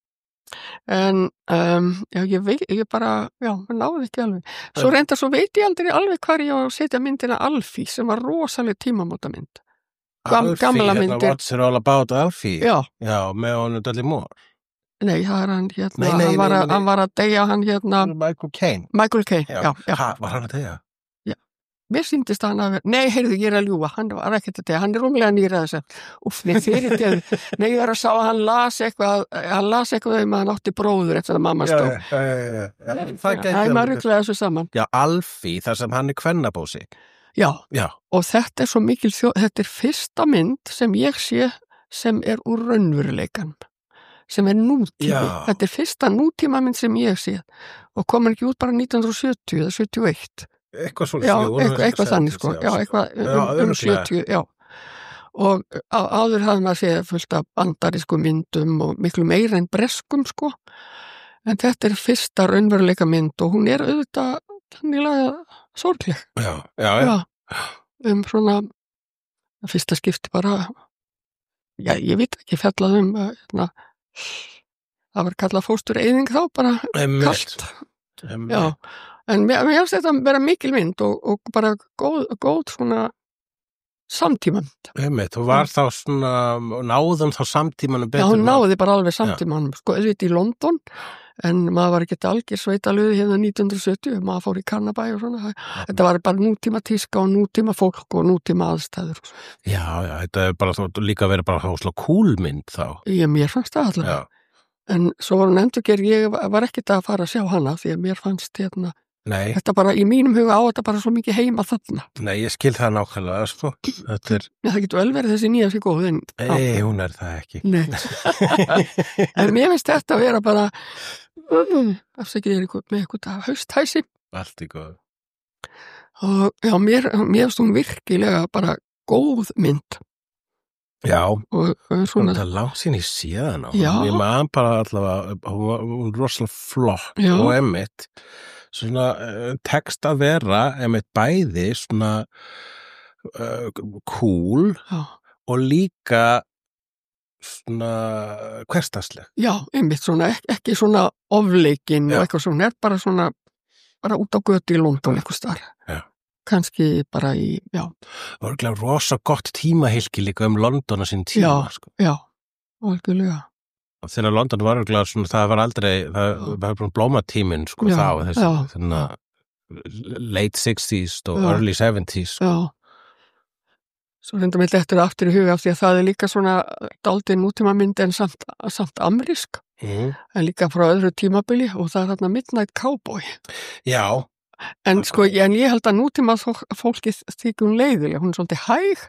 En, um, já, ég veit, ég bara, já, maður náði ekki alveg. Svo reyndar, svo veit ég aldrei alveg hvar ég á að setja myndina Alfie sem var rosalega tímamóta mynd. Gam, Alfie, hérna What's It All About Alfie? Já. Já, með honum Dudley Moore. Nei, það er hann hérna, nei, nei, hann, var að, nei, nei. hann var að deyja hann hérna. Michael Caine. Michael Caine, já. já, já. Ha, var hann að deyja? Já, mér sýndist hann að vera, nei, heyrðu, ég er að ljúga, hann var ekkert að deyja, hann er rúmlega nýrað þess að, uff, nei, fyrir deyja, nei, ég er að sá að hann las eitthvað, hann las eitthvað um að hann átti bróður eftir að mamma stó. Já, já, já, já. Það gæti alveg. Maður rugglaði þessu saman. Já, Alfie, þar sem hann er kvennabósi. Já, já, og þetta er svo mikil þjó, þetta er fyrsta mynd sem ég sé sem er úr raunveruleikanum. Sem er nútími, já. Þetta er fyrsta nútíma mynd sem ég sé og kom hann ekki út bara nítján hundruð sjötíu eða sjötíu og eitt. Eitthvað svolítið. Já, eitthvað, eitthvað þannig sko, já, eitthvað um, um sjötíu, já. Og á, áður hafði maður séð fullt af bandarísku myndum og miklu meira en breskum sko, en þetta er fyrsta raunveruleika mynd og hún er auðvitað tannilega sorgleg. Já, já, já. Já, um svona fyrsta skipti bara já, ég veit ekki fjallað um uh, hérna, það var kallað fóstureyðing þá bara Einmitt. kalt. Einmitt. Já, en mér, mér finnst þetta vera mikil mynd og, og bara góð, góð svona samtímamynd. Einmitt, þú var þá svona, náðum þá samtímanum Já, betur. hún náði bara alveg samtímanum, sko, auðvitað í London, en maður var ekki algjör sveitalöði hérna nítján hundruð sjötíu, maður fór í Kannabæ og svona, þetta var bara nútíma tíska og nútíma fólk og nútíma aðstæður. Já, já, þetta er bara þá, líka verið bara þá kúlmynd þá. Ég, mér fannst það allavega. Já. En svo var hún endurgerð, ég var ekkert að fara að sjá hana, því að mér fannst hérna, Nei, þetta bara, í mínum huga á þetta bara svo mikið heima þarna. nei, ég skil það nákvæmlega, sko. Þetta er, Já, það getur vel verið þessi nýja sig góð, en... ei, hún er það ekki. Nei. En mér finnst þetta að vera bara, um, afsækið er eitthvað með eitthvað hausthæsi. Allt í góð. Og já, mér, mér finnst hún virkilega bara góð mynd. Já, Og, og hún svona, er langt sín í síðan á. Já. Ég maður bara allavega, hún var hún var rosalega flott Já. og emmitt. Svona uh, tekst að vera emmitt bæði svona uh, cool já, og líka svona hversdagsleg. já, einmitt svona, ekki, ekki svona ofleikin Já. og eitthvað svona, er bara svona, bara út á götu í London eitthvað starf. Já. Kannski bara í, já, Það var ekki rosa gott tímahylki líka um London á sín tíma, Já. sko. já, algjörlega. Þegar London var örugglega svona, það var aldrei, það var bara blómatíminn, sko, Já, þá, þessi, já. þannig að late sixties og Já. early seventies, sko. Já. Svo reyndum við þetta aftur í huga af því að það er líka svona dálítið nútíma mynd en samt, samt amrísk, Mm. en líka frá öðru tímabili og það er þarna Midnight Cowboy. Já, En sko, en ég held að nútíma fólkið þykir hún leiðileg, hún er svolítið hæg.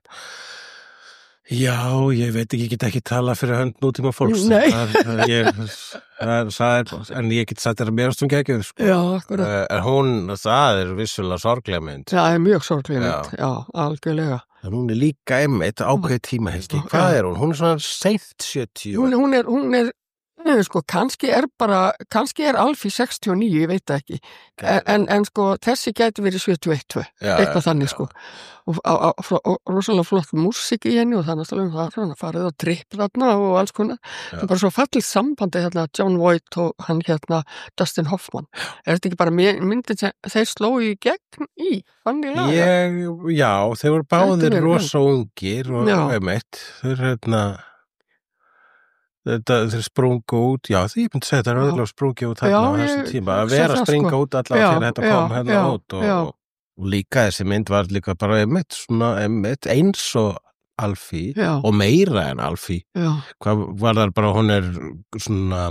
já, ég veit ekki, ég get ekki tala fyrir hönd nútíma fólks. Nei. Það, það, ég, það, er, það er, en ég get sagt þér að mér stum geggjuð, sko. Já, akkurat. Eh, En hún, það er vissulega sorglega mynd. Það er mjög sorgleg Já. mynd, já, algjörlega. En hún er líka einmitt ákveðið tímahylki. Hvað Já. er hún? Hún er svona seint sjötíu. Hún, hún er, hún er, eh, sko, kannski er bara, kannski er Alfí sextíu og níu, ég veit það ekki. En, en, en sko, þessi gæti verið sjötíu og eitt tvö, Já, eitthvað já, þannig, já. sko. Og, á, á, og, og rosalega flott músík í henni og þannig að það svona farið á tripp þarna og alls konar. Það er bara svo fallið sambandi hérna, John Voight og hann hérna, Dustin Hoffman. Er þetta ekki bara myndin sem þeir slói í gegn í, þannig laga? Ég, já, þeir voru báðir Þetta er- rosa ungir og Já. einmitt, þeir hérna þetta, þeir sprungu út, já, því ég myndi segja þetta er Já. öðrulega sprungi út Já, hérna á ég þessum tíma, að hugsa vera að það, springa sko. út allavega Já, þegar þetta já, kom hérna já, út og, já. og, og líka þessi mynd var líka bara einmitt, svona einmitt, eins og Alfí Já, og meira en Alfí, já, hvað var það bara, hún er svona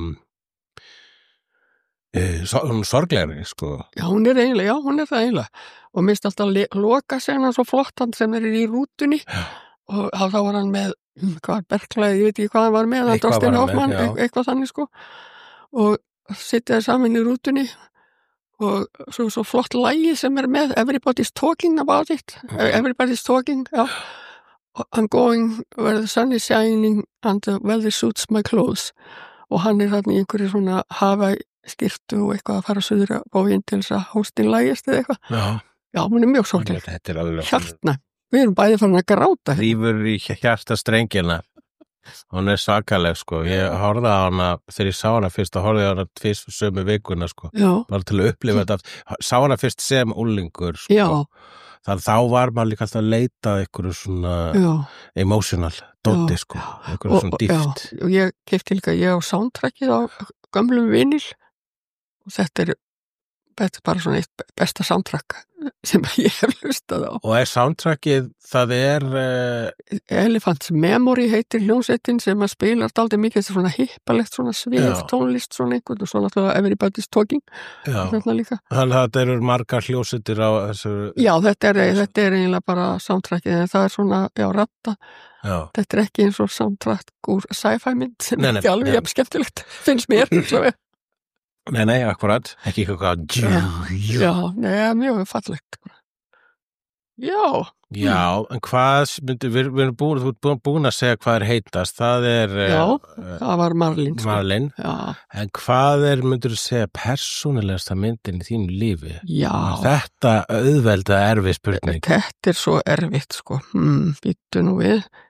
e, so, hún er sorglegri, sko. já, hún er eiginlega, já, hún er það eiginlega. Og minnst alltaf le- loka sena svo flott hann sem er í rútunni Já. og þá þá var hann með, hm, hvað var berklaði, ég veit ekki hvað hann var með, hann Eitthvað Dustin var hann með, Hoffman, já. eit- eitthvað þannig sko. Og sitjaði saman í rútunni og svo, svo flott lagi sem er með Everybody's Talking About It, Everybody's Talking, já. I'm going where the sun is shining and the weather suits my clothes og hann er þarna í einhverju svona hafa skirtu og eitthvað að fara suður á bóginn til þess að hóstin lægist eða eitthvað. Já, Já, hún er mjög sorgleg. þetta er alveg Hjartnæm. Við erum bæði fann að gráta. Rífur í hjartastrengina. Hún er svakaleg, sko. Ég horfði á hana, þegar ég sá hana fyrst, þá horfði ég á hana fyrst sömu vikuna, sko. Já, Bara til að upplifa þetta. Sá hana fyrst sem úlingur, sko. já, Þannig þá var maður líka alltaf að leita að einhverju svona já. emotional dóti, Já. sko. Einhverju svona dýft. Já, og ég kefti líka, ég á soundtrackið á gömlum vinil og þetta er, þetta er bara svona eitt besta soundtrack sem ég hef hlustað á. Og er soundtrackið, það er... Uh, Elephant's Memory heitir hljómsveitin sem að spilar dálítið mikið þetta svona hippalegt, svona svið Já. tónlist svona einhvern og svo náttúrulega Everybody's Talking já, þarna líka. þannig að þetta eru margar hljósittir á þessu... Já, þetta er, þetta er eiginlega bara soundtrackið en það er svona, já, ratta Já. þetta er ekki eins og soundtrack úr sci-fi mynd sem Nei, er nei, ekki alveg nei. jafn skemmtilegt finnst mér svo. Nei, nei, akkurat. Ekki eitthvað... Já, nei, mjög fallegt. Já, Já, en hvað myndi, við, við erum búin, þú ert búin, búin að segja hvað er heitast, það er Já, uh, það var Marlin sko. Marlin, Já, en hvað er, myndir þú segja, persónulegasta myndin í þínu lífi? já, Þetta auðvelda erfi spurning. þetta er svo erfitt sko, hmm, býttu nú við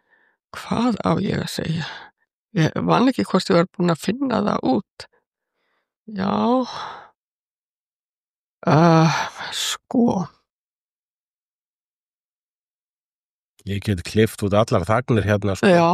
hvað á ég að segja? Ég vann ekki hvort ég var búin að finna það út. Já, uh, sko. Ég get klift út allar þagnir hérna, sko. Já.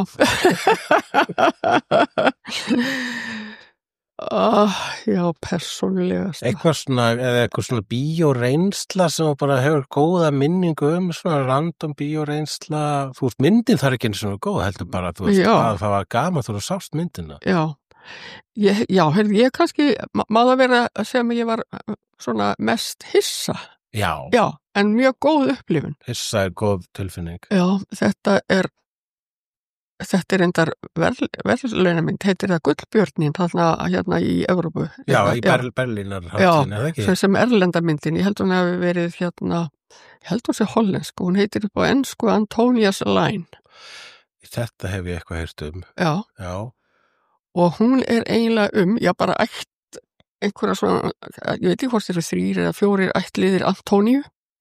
uh, já, persónulegast. Eitthvað svona, eða eitthvað svona bíóreynsla sem bara hefur góða minningu um, svona random bíóreynsla. Þú veist, myndin þar ekki einu svona góð, heldur bara, þú veist, Já. að það var gaman þú sást myndina. Já, ég, já, heyrðu, ég kannski, má má það vera sem ég var uh, svona mest hissa. Já, Já, en mjög góð upplifun. hissa er góð tilfinning. Já, þetta er þetta er endar verðlaunamynd, heitir það Gullbjörnin þarna hérna í Evrópu. Já, í Ber Berlínar hátíðinni, eða ekki? sem, sem erlendamyndin, ég held hún hafi verið hérna, ég held hún sé hollensk, hún heitir upp á ensku Antonia's Line. Þetta hef ég eitthvað heyrt um. Já, Já, og hún er eiginlega um, já bara ætt einhverja svona, ég veit ekki hvort þeir eru þrýr eða fjórir ættliðir Antoníu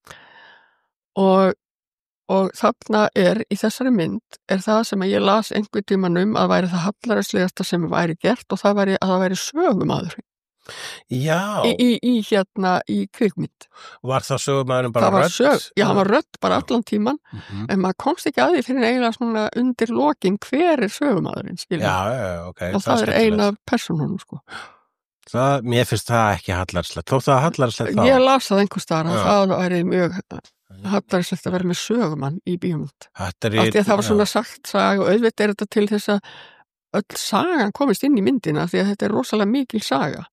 og og þarna er, í þessari mynd er það sem ég las einhvern tímann um að væri það hallaræslegasta sem væri gert og það væri að það væri sögumaður já. í, í, í hérna í kvikmynd. Var það sögumæðurinn bara Það var rödd? sög, já, hann var rödd bara allan tíman Mhm. en maður komst ekki að því fyrir eiginlega svona undir lokin hver er sögumadurinn, skilja. Já, já, ok. Og það, er skemmtilegt. eina persónunum, sko. Það, mér finnst það ekki hallarslegt. Þó það hallarslegt þá. Ég las það einhvers staðar að Já. það væri mjög hallaræslegt að vera með sögumann í bíómynd. Þetta er Af því að það var já. svona sagt sag og auðvitað er þetta til þess að öll sagan komist inn í myndina því að þetta er rosalega mikil saga.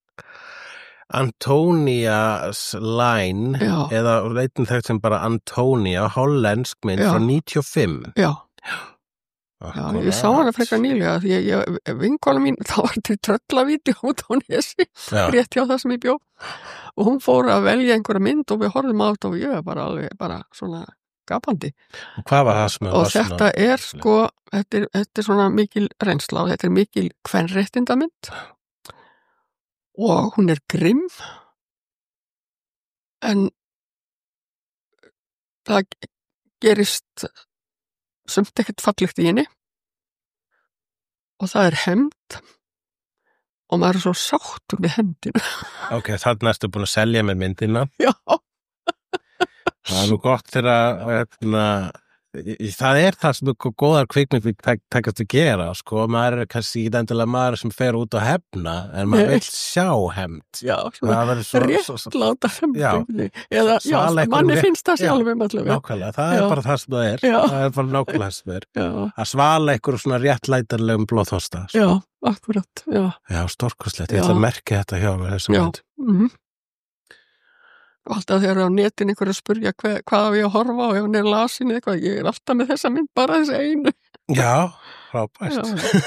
Antonia's Line Já. eða leitin þekkt sem bara Antonia, hollensk mynd Já. frá níutíu og fimm. Já, já, ég sá hana frekar nýlega því að ég, vinkona mín, þá var til tröllavídeó út á Nesi, Já. rétt hjá það sem ég bjó og hún fór að velja einhverja mynd og við horfum á þetta og ég var bara alveg bara svona gapandi. Og hvað var það sem Og var þetta svona? er sko, þetta er, þetta er svona mikil reynsla og þetta er mikil kvenréttindamynd og hún er grimm en það gerist sumt ekkert fallegt í henni og það er hefnd og maður er svo sáttur við hefndina. Ok, þarna ertu búin að selja með myndina. Já, Það er nú gott þegar hérna, það er það sem góðar kvikmyndir takast að gera, sko. Maður er kannski ekki endilega maður sem fer út að hefna, en maður Nei. vill sjá hefnd. já, svona Það verður svo- svo- svo- réttláta Já. hefnd. Eða, já, Svala einhverjum manni rétt- finnst það Já. sjálfum allavega. Nákvæmlega, það Já. er bara það sem það er. Já. Það er bara nákvæmlega það sem það er. Já, Að svala einhverjum svona réttlætarlegum blóðþosta. sko. já, akkurat, já. Já, stórkostlegt. Ég Já. ætla að merkja þetta hjá mér þessum Já, mynd. mhm. Og alltaf þegar á netin einhver að spurja hva, hvað á ég að horfa og ef hann er lasin eða eitthvað, ég er alltaf með þessa mynd bara þessi einu. Já, frábært.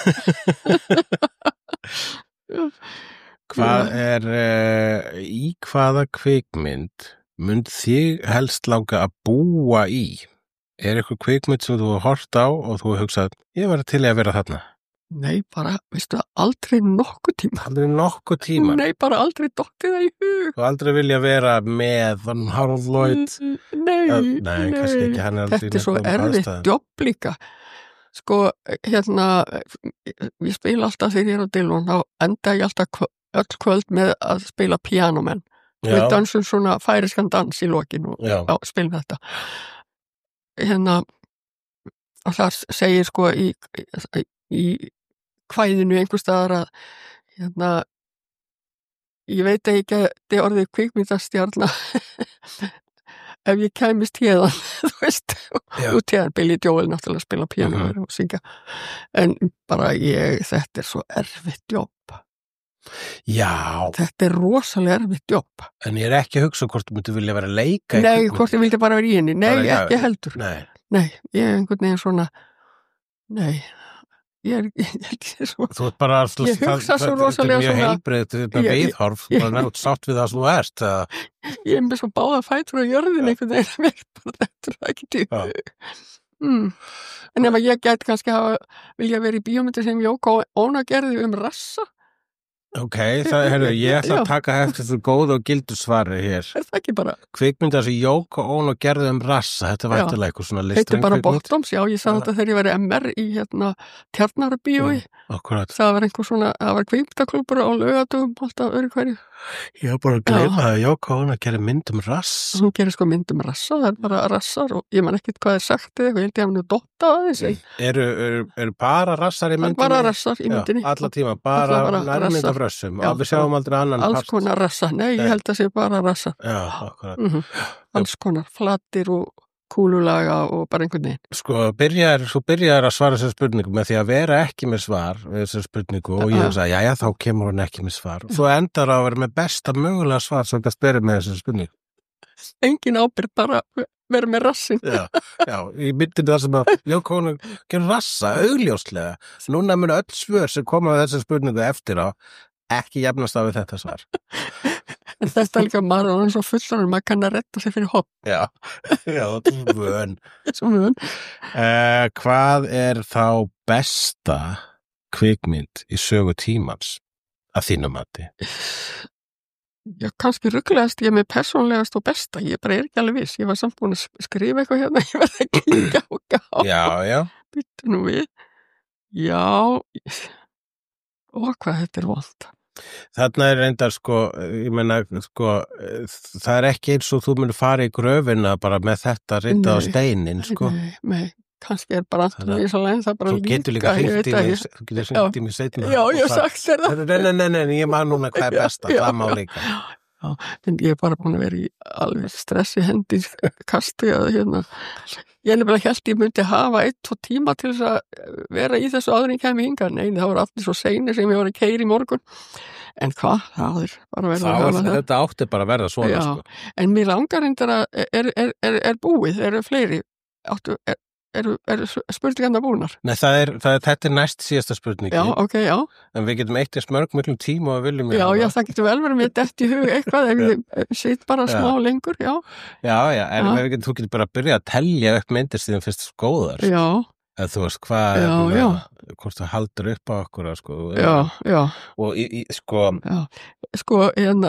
Já. Hvað er, uh, í hvaða kvikmynd mynd þig helst langa að búa í? Er eitthvað kvikmynd sem þú hefur hort á og þú hefur hugsað, ég var til í að vera þarna? Nei, bara, veistu það, aldrei nokkuð tíma. Aldrei nokkuð tíma. Nei, bara aldrei dottið það í hug. Þú aldrei vilja vera með hann Harold Lloyd. Nei, Uh, nei, kannski ekki, hann er aldrei í Þetta er svo neinum erfitt aðstæðum. jobb líka. Sko, hérna, ég spila alltaf þegar ég er á Dillon, þá enda ég alltaf kvö- öll kvöld með að spila píanómenn. Við Já, dansum svona færiskan dans í lokin og já, já, spilum þetta. Hérna, og þar segir sko í, í, í kvæðinu einhver staðar að hérna, ég veit ekki að þetta er orðið kvikmyndastjarna ef ég kæmist hérðan, þú veist, Já. út hérðan Billy Joel náttúrulega spila píanó Mhm. og syngja, en bara ég, þetta er svo erfitt jobb. já, Þetta er rosalega erfitt jobb. en ég er ekki að hugsa hvort þú myndi vilja vera að leika í Nei, kvikmynd. hvort ég vildi bara vera í henni. Nei, Bara, já, ekki heldur. Nei, Nei, ég er einhvern veginn svona, nei, ég er, ég er svo, þú ert bara, þú Ég hugsa svo rosalega þetta er mjög svona- heilbrigð, þetta er Ég- ég- viðhorf, ég- bara nátt sátt við það sem þú ert. eða- ég er með svo báða fætur á jörðin einhvern veginn, mér bara þetta er ekki til. Já. Mm. En ef að ég get kannski hafa, vilja vera í bíómyndir sem Jóko Óna gerði um rassa, Ok, það er, ég ætla Já. að taka eftir þú góð og gildu svari hér. Er það ekki bara? Kvikmynda sem Yoko Ono gerði um rassa, þetta var Já. eitthvað eitthvað svona Heitir listræn bara kvikmynd. Bottoms, já, ég sagði þetta þegar ég var í M R í hérna Tjarnarbíói. Akkurat. Það var einhver svona, það var kvikmyndaklúbur á Laugardögum alltaf öðru hverju. Ég var bara að gleyma að Yoko Ono gerði mynd um rass. Hún gerir sko mynd um rassa, það er bara rassar og ég man ekkert hvað er sagt eða eitthvað, ég held ég hafði nú dottað að þessi. Eru, eru, eru bara rassar í myndinni? Bara rassar í myndinni. Já, alla tíma, bara Alla bara nærmynd rassar. af rössum. Já, Og við sjáum aldrei annan Alls part. konar rassa, nei, Nei. ég held að sé bara rassar. Já, akkurat. Mm Alls konar, flatir og kúlulaga og bara einhvern veginn. Sko, byrjar, svo byrjar að svara þessar spurningu með því að vera ekki með svar við þessar spurningu og ég sagði, já, já, þá kemur hann ekki með svar. Svo endar á að vera með besta mögulega svar sem gæst verið með þessar spurningu. Engin ábyrgð, bara vera með rassin. Já, já, ég myndi það sem að Yoko Ono gerur rassa, augljóslega. Núna mun öll svör sem koma með þessar spurningu eftir á ekki jafnast á við þetta svar. En þetta er líka maður og hann svo fullanur, maður kann að retta sig fyrir hopp. Já, já, þetta er vön. Svo mun. Uh, hvað er þá besta kvikmynd í sögu tímans að þínu mati? Já, kannski rugglegast ég með persónlegast og besta, ég bara er ekki alveg viss, ég var samt búin að skrifa eitthvað hérna, ég verði að kíka og gá. Já, já. Býttu nú við. Já, og hvað þetta er vond. Þarna er reyndar sko, ég meina sko, það er ekki eins og þú myndir fara í gröfina bara með þetta ritað á Nei. steinin sko. Nei, nei, kannski er bara Þannig að antur í þess að læn, það er bara Þú getur líka ég hringt veit í að mig, ég- þú getur hringt í mig seinna. Já, og ég hef það- sagt þér það. Nei, nei, nei, nei, nei, ég man núna hvað er Já, besta, já, það má já. líka. Já, en ég er bara búin að vera í alveg stressi hendi kasti að hérna, ég nefnilega held ég myndi hafa eitt, tvo tíma til þess að vera í þessu áður en ég kemi hingað, nei, það voru allir svo seinir sem ég var að keyra í morgun, en hvað, það er bara verið Þá að er hafa það. þetta átti bara að verða svona Já, sko. en mér langar reyndar að er, er, er, er búið, eru fleiri, áttu, er, eru, eru spurningarna búnar? Nei, það er, það er, þetta er næst síðasta spurningi, Já, ok, já. en við getum eitt eins mörg miklum tíma og við viljum Já, hafa. já, það getur vel verið mér dett í hug eitthvað ef ég sitt bara Já. smá lengur, já. Já, já, en Já. við getum, þú getur bara að byrja að telja upp myndir síðan fyrst góðar. Já, Eða þú veist, hvað Já, er já. hvort þú haldur upp á okkur, sko. já, já, Og í, í, sko, já. Sko, hérna,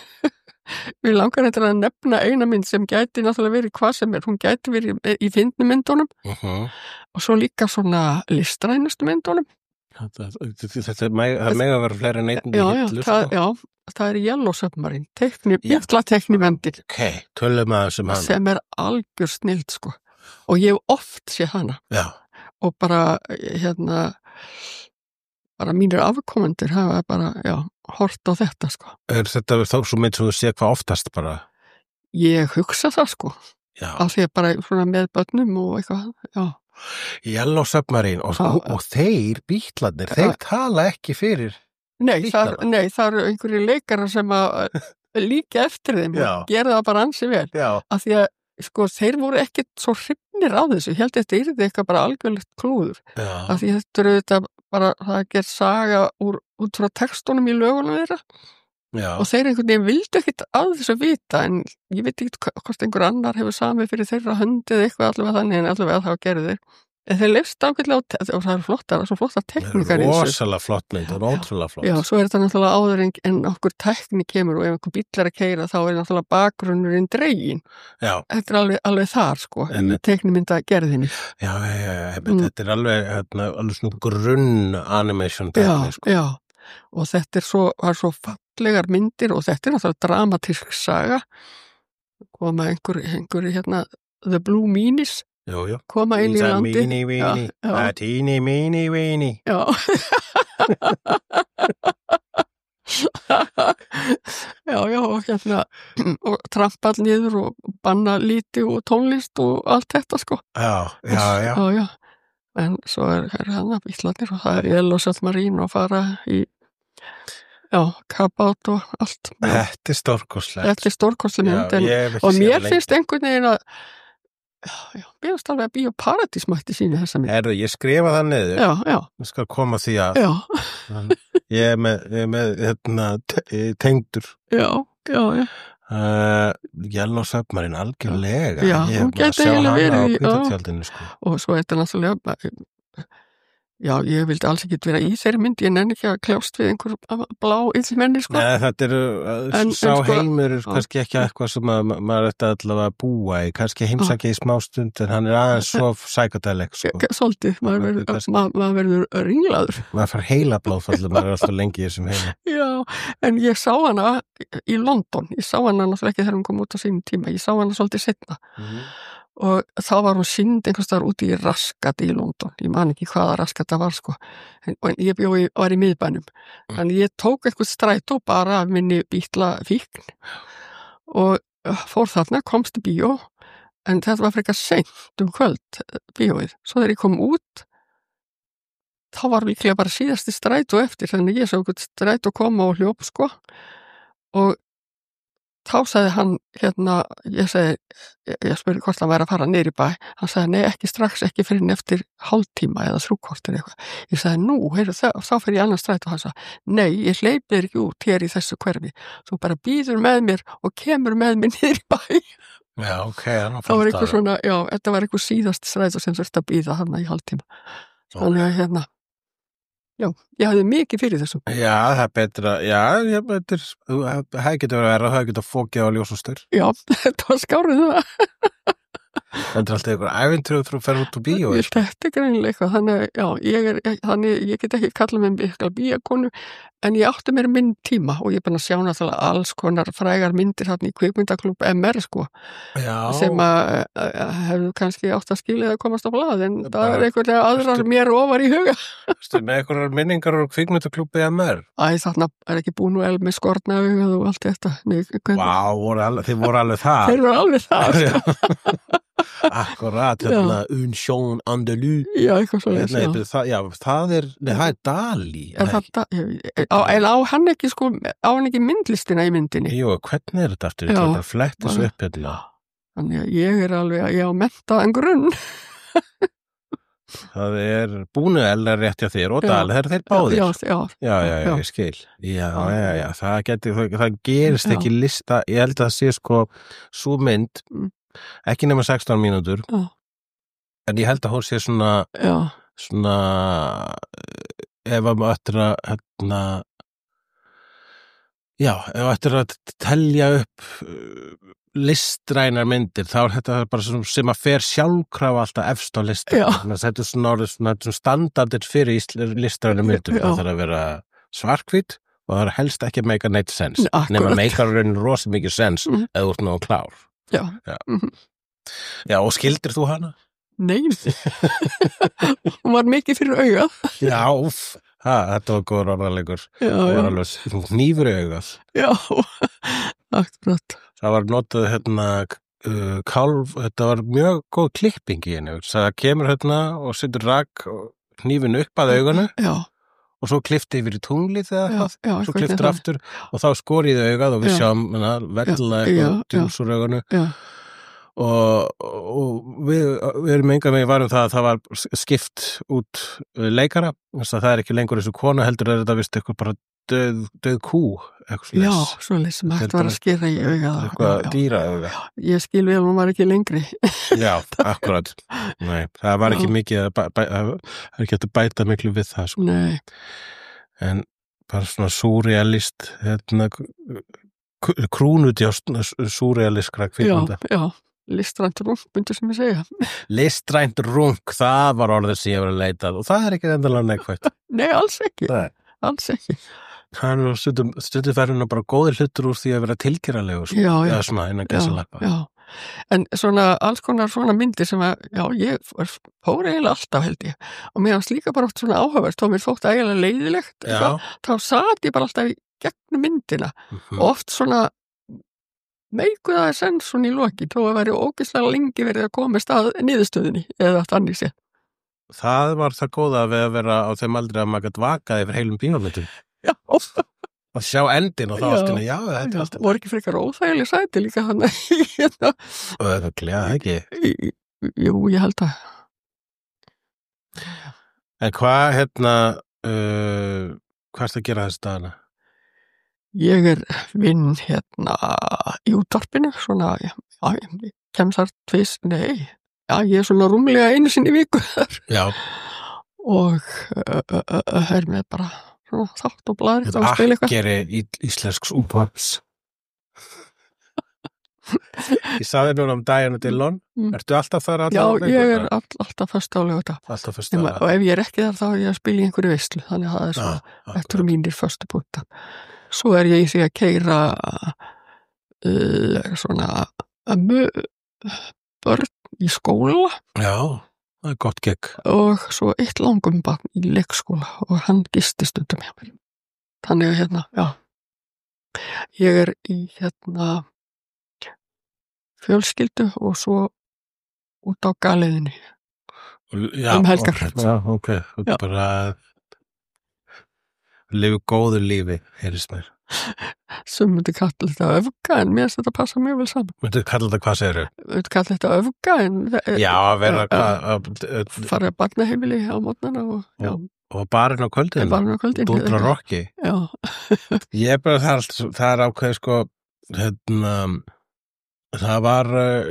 við langar þetta að nefna eina mynd sem gæti náttúrulega verið hvað sem er. Hún gæti verið í fyndnu myndunum uh og svo líka svona listrænustu myndunum. þetta, þetta er meg, það mega vera fleiri en einn í Já, já, hillu, það, sko. já, það er Yellow Submarine, tekni, Já. illa teknivendir Ok, tölum að sem hann. sem er algjör snild, sko. Og ég hef oft séð hana. Já, Og bara, hérna, bara mínir afkomendur hafa bara, já, hort á þetta, sko. er þetta þá svo mynd sem þú sé hvað oftast bara? Ég hugsa það, sko, Já, af því að bara svona með börnum og eitthvað, já. Yellow Submarine og, Já. og, og þeir bítlarnir, Já. þeir tala ekki fyrir. Nei, Líknar það, nei, það eru einhverju leikarar sem að líka eftir þeim Já. og gera það bara ansi vel, Já, af því að, sko, þeir voru ekkit svo hrifnir á þessu, ég held að þetta yrði eitthvað bara algjörlegt klúður, já, af því þetta eru þetta bara, það er gert saga úr, út frá textunum í lögunum þeirra já. og þeir einhvern veginn vildu ekkit að þessu vita, en ég veit ekki hvort einhver annar hefur samið fyrir þeirra höndið eitthvað allavega þannig, en allavega það gerði þeir. En þeir leifst ágætlega á, te- og það eru flottar, það er svo flottar teknikar í þessu. Rosalega flott mynd, það er ótrúlega flott. Já, svo er þetta náttúrulega áður en, en okkur tekni kemur og ef einhver bíll er að keyra þá er náttúrulega bakgrunnurinn dregin. Já, Þetta er alveg, alveg þar, sko, En- í teknimynda gerðinni. já, já, já, já. Mm. Þetta er alveg, hérna, alveg svona grunn animation Já, tekni, sko. já, og þetta er svo, var svo fallegar myndir og þetta er náttúrulega dramatísk saga. Koma einhver, einhver hérna, The Blue Meanies, Jú, jú. koma inn í He's a landi. meanie weenie, Já, já. a teeny meanie weenie. Já. já, já, og hérna og trampall niður og banna líti og tónlist og allt þetta, sko. Já, já, já. Já, já. En svo er, er hann að bílarnir og það er Yellow Submarine og fara í já, Cab-Out og allt. Já, Þetta er stórkostlegt. þetta er stórkostlega mynd, en, ég hef ekki og séð mér það lengi. finnst einhvern veginn að já, já, mér finnst alveg að Bíó Paradís mætti sína þessa mynd. Herðu, ég skrifa það niður. Já, já, Ég skal koma því að já, ég er með, ég er með hérna, te- tengdur. já, já, já. Uh, Yellow Submarine, algjörlega. Já, ég hún er búin að gæti sjá eiginlega hana á verið í- já. hvítatjaldinu, sko. Og svo er þetta náttúrulega Já, ég vildi alls ekki vera í þeirri mynd, ég nenni ekki að kljást við einhver blá illmenni, sko. Nei, þetta eru, En- sá en sko- heimur er Já. kannski ekki eitthvað sem að ma- maður ætti allavega að búa í, kannski heimsækja í smástund, en hann er aðeins svo psychedelic, sko. Svolítið, maður verður, Kannski- ma maður verður ringlaður. Maður fær heila blóðfall, maður er alltaf lengi í þessum heima. Já, en ég sá hana í London, ég sá hana náttúrulega ekki þegar hún kom út á sínum tíma, ég sá hana svolítið setna og þá var hún sýnd einhvers staðar úti í Raskat í London, ég man ekki hvaða Raskat það var, sko, en, en ég bjó í, var í miðbænum, þannig ég tók eitthvað strætó bara af minni bítla fíkn og uh, fór þarna, komst í bíó, en þetta var frekar seint um kvöld, bíóið, svo þegar ég kom út þá var líklega bara síðasti strætó eftir, þannig ég sá eitthvað strætó koma og hljóp, sko, og þá sagði hann, hérna, ég segi, ég, ég spurði hvort hann væri að fara niður í bæ, hann sagði, nei, ekki strax, ekki fyrir eftir hálftíma eða þrjúkortir eitthvað. Ég sagði, nú, heyrðu, þá, þá fyrir ég annan strætó, hann sagði, nei, ég hleypi þér ekki út hér í þessu hverfi, þú bara býður með mér og kemur með mér niður í bæ. Já, ok, hann var Það var eitthvað svona, já, þetta var eitthvað síðast strætó sem þurfti að býða hann í hálftíma. Þannig að, hérna, já, ég hafði mikið fyrir þessu. Já, það er betra, já, já, þetta er, það getur verið að vera, það getur fókið á ljósastur. Já, þetta var skárið það. Það er alltaf einhver ævintröð þú fer út úr bíó. Ég þetta er greinilega eitthvað, þannig, já, ég er, þannig, ég get ekki kallað mig eitthvað bíakonu, en ég átti mér minn tíma og ég er búin að sjá náttúrulega alls konar frægar myndir þarna í kvikmyndaklúbb M R, sko, Já. sem að uh, hefðu kannski átt að skilja að komast á blað, en það Bara- er einhverja aðrar Veistu- mér ofar í huga. Stu, með einhverjar minningar úr kvikmyndaklúbbi M R. Æ, þarna er ekki búin og el með skorna hugað og allt þetta. Nei, hvernig, Vá, voru alveg, þið voru alveg það. þeir eru alveg það, sko. Akkurat, hérna, un sjón andalú. Já, eitthvað svo Nei, leys, já. það, já, það er, nei, það er Dali. Er þetta, á, en á hann ekki, sko, á hann ekki myndlistina í myndinni? Jú, hvernig er þetta aftur? Já. Þetta flett þessu Bara- upp hérna. Þannig að ég er alveg, ég á menntaðan grunn. Það er Búnuel er rétt hjá þér og Já. Dali, það er þeir báðir. Já, já, Já, já, já, Já. ég skil. Já, Já. já, já, það geti, það, það gerist Já. ekki lista, ég held að það sé sko svo mynd, Mm. ekki nema sextán mínútur, já, en ég held að hún sé svona, já, svona, ef að maður ættir að, hérna, já, ef maður ættir að telja upp uh, listrænar myndir, þá er þetta bara svona sem að fer sjálfkrafa alltaf efst á lista. Já. Þetta er svona, orðið svona, svona standardir fyrir ísl- listrænar myndir, Já. það þarf að vera svartkvít og það er helst ekki að make a neitt sense, Nei, akkurat. nema meikar raunin rosa mikið sense Mhm. eða þú ert nóg klár. já. Já. Mhm. Já, og skildir þú hana? Nei, hún var mikið fyrir augað. Já, úff, ha, þetta var góður orðalegur. Já, Það var já, alveg hnífur í augað. já, akkurat. Það var notað hérna uh, kálf, þetta var mjög góð klipping í henni. Það kemur hérna og setur rak hnífin upp að auganu Já, og svo klippti yfir í tunglið eða já, það. já. Svo eitthvað klipptir það. aftur og þá skoriði augað og við Já. sjáum hana, vella Já, eitthvað já, djús úr auganu Já, og, og við, við erum enga með varum það að það var skipt út leikara, þess að það er ekki lengur þessu kona, heldur er þetta vist eitthvað bara döð, döð kú, eitthvað já, svoleiðis. svo leys sem Þetta er hægt var bara að skera í augað. eitthvað Já, dýra auga. já. Ég skil vel, hún var ekki lengri. Já, akkurat. Nei, það var ekki Já. mikið að bæ, bæ, það er ekki hægt að bæta miklu við það, sko. Nei, En bara svona súrealist, hérna, krúnudjást, súrealistkra já, kvikmynda. já. Listrænt rúm, myndir sem ég segja. Listrænt rung, það var orðið sem ég var að leitað og það er ekki endalega neikvægt. Nei, alls ekki, Nei. alls ekki. Það er nú stundum, stundum verður nú bara góðir hlutur úr því að vera tilgeralegur, sko. Já, já. Eða svona innan Já, gæsalappa. já. En svona, alls konar svona myndir sem að, já, ég fór eiginlega alltaf held ég. Og mér fannst líka bara oft svona áhugavert, þá mér þótt eiginlega leiðilegt. Já. eitthvað. Þá sat ég bara alltaf í gegnum myndina. Mhm. Og oft svona meikuð aðeins enn svona í loki, þó að væri ógeðslega lengi verið að komast að niðurstöðinni eða þannig sé. Það var það góða við að vera á þeim aldrei að maður gætt vakaði yfir heilum bíómyndum. Já, Að sjá endin og þá Já. allt inni, já, þetta er já, allt voru ekki frekar óþægileg sæti líka þannig hérna. og það er gleða, ekki? Jú, ég held að En hvað, hérna, uh, hvað er það að gera þessi dagana? ég er vinn hérna í útvarpinu, svona, já, ég kem þar tvis, nei, já, ég er svona rúmlega einu sinni í viku þar Já, og uh, uh, uh, er með bara svona þátt og blaðri Þetta og spila eitthvað. akkeri í íslensks útvarps. Ég sagði núna um Diana Dillon. Mm. Ertu alltaf þar Já, alltaf? ég er all, alltaf fyrst álega þetta. Alltaf fyrst Nema, að... og ef ég er ekki þar þá er ég að spila í einhverju veislu, þannig að það er svona, Ah, þetta eru mínir förstu punktar. Svo er ég í því að keyra uh, svona ömmu börn í skóla Já, það er gott gegg. og svo eitt langum barn í leikskóla og hann gisti stundum hjá mér. Þannig að hérna, já, ég er í hérna fjölskyldu og svo út á galiðinni. Já, Um helgar. Já, ok. Þú Já. bara lifi góðu lífi, heyrðist mér. Sem myndi kalla þetta öfga en mér finnst þetta passa mjög vel saman. Myndu kalla þetta hvað segirðu? Myndi kalla þetta öfga en Já, að vera Já, hvað, að- fara að barnaheimili á mótnana og já, og barinn á kvöldinu. barna á kvöldin. Dúndra rokki. Já, Ég er bara, það er, allt- það er ákveð sko, hérna, það var,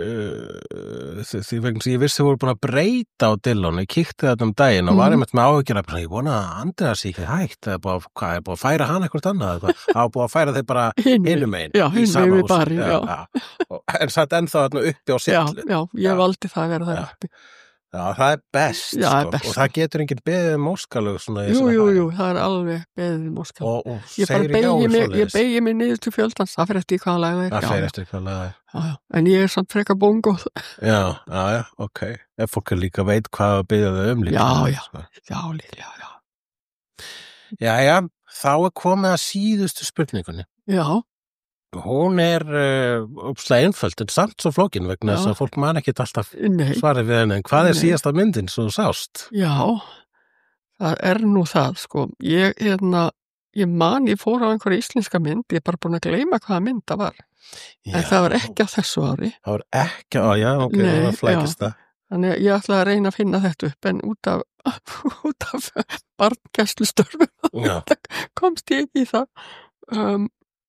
uh, því því vegna sem ég vissi þau voru búin að breyta á Dillon, ég kíkti þetta um daginn og var Mhm. einmitt með áhyggjuna, bara, ég vona að Andrea sé ekki hægt, eða búið, að- hvað, er búið að færa hann eitthvað annað, eða hvað, á búið að færa þeir bara Hinum hinum megin, Já, í hinum sama megin við húsi. barinn, já. já. Og- En satt ennþá þarna uppi á já, sillu. já, ég Já. valdi það að vera það Já. uppi. Já, það er best, Já, það er sko, best, og það getur enginn beðið um óskalög svona í Jú, þessari jú, hæð. jú, það er alveg beðið moskal. Og, og Ég bara segir já beigi og mig, ég svoleiðis. beigi mig niður til fjöldans, það fyrir eftir í hvaða lag það er. Það Já, fer já, eftir hvað lag það er. já, já. En ég er samt frekar bóngóð. Já, já, já, ok. Ef fólk er líka veit hvað að byggja þau um líka. Já, já. Sko. Já, líklega, já. Jæja, þá er komið að síðustu spurningunni. Já, Hún er uh, uppslega einföld, en samt svo flókin vegna Já. þess að fólk man ekkit alltaf nei, svarið við henni. En hvað er Nei. síðasta myndin svo þú sást? já, það er nú það, sko. Ég, hérna, ég man, ég fór á einhverja íslenska mynd, ég er bara búin að gleyma hvaða mynd það var. En það var ekki á þessu ári. Það var ekki, á, já, ok, Nei, það var flækist það. Þannig að ég ætla að reyna að finna þetta upp en út af, út af barngæslustörfum Já, komst ég ekki í það. Um,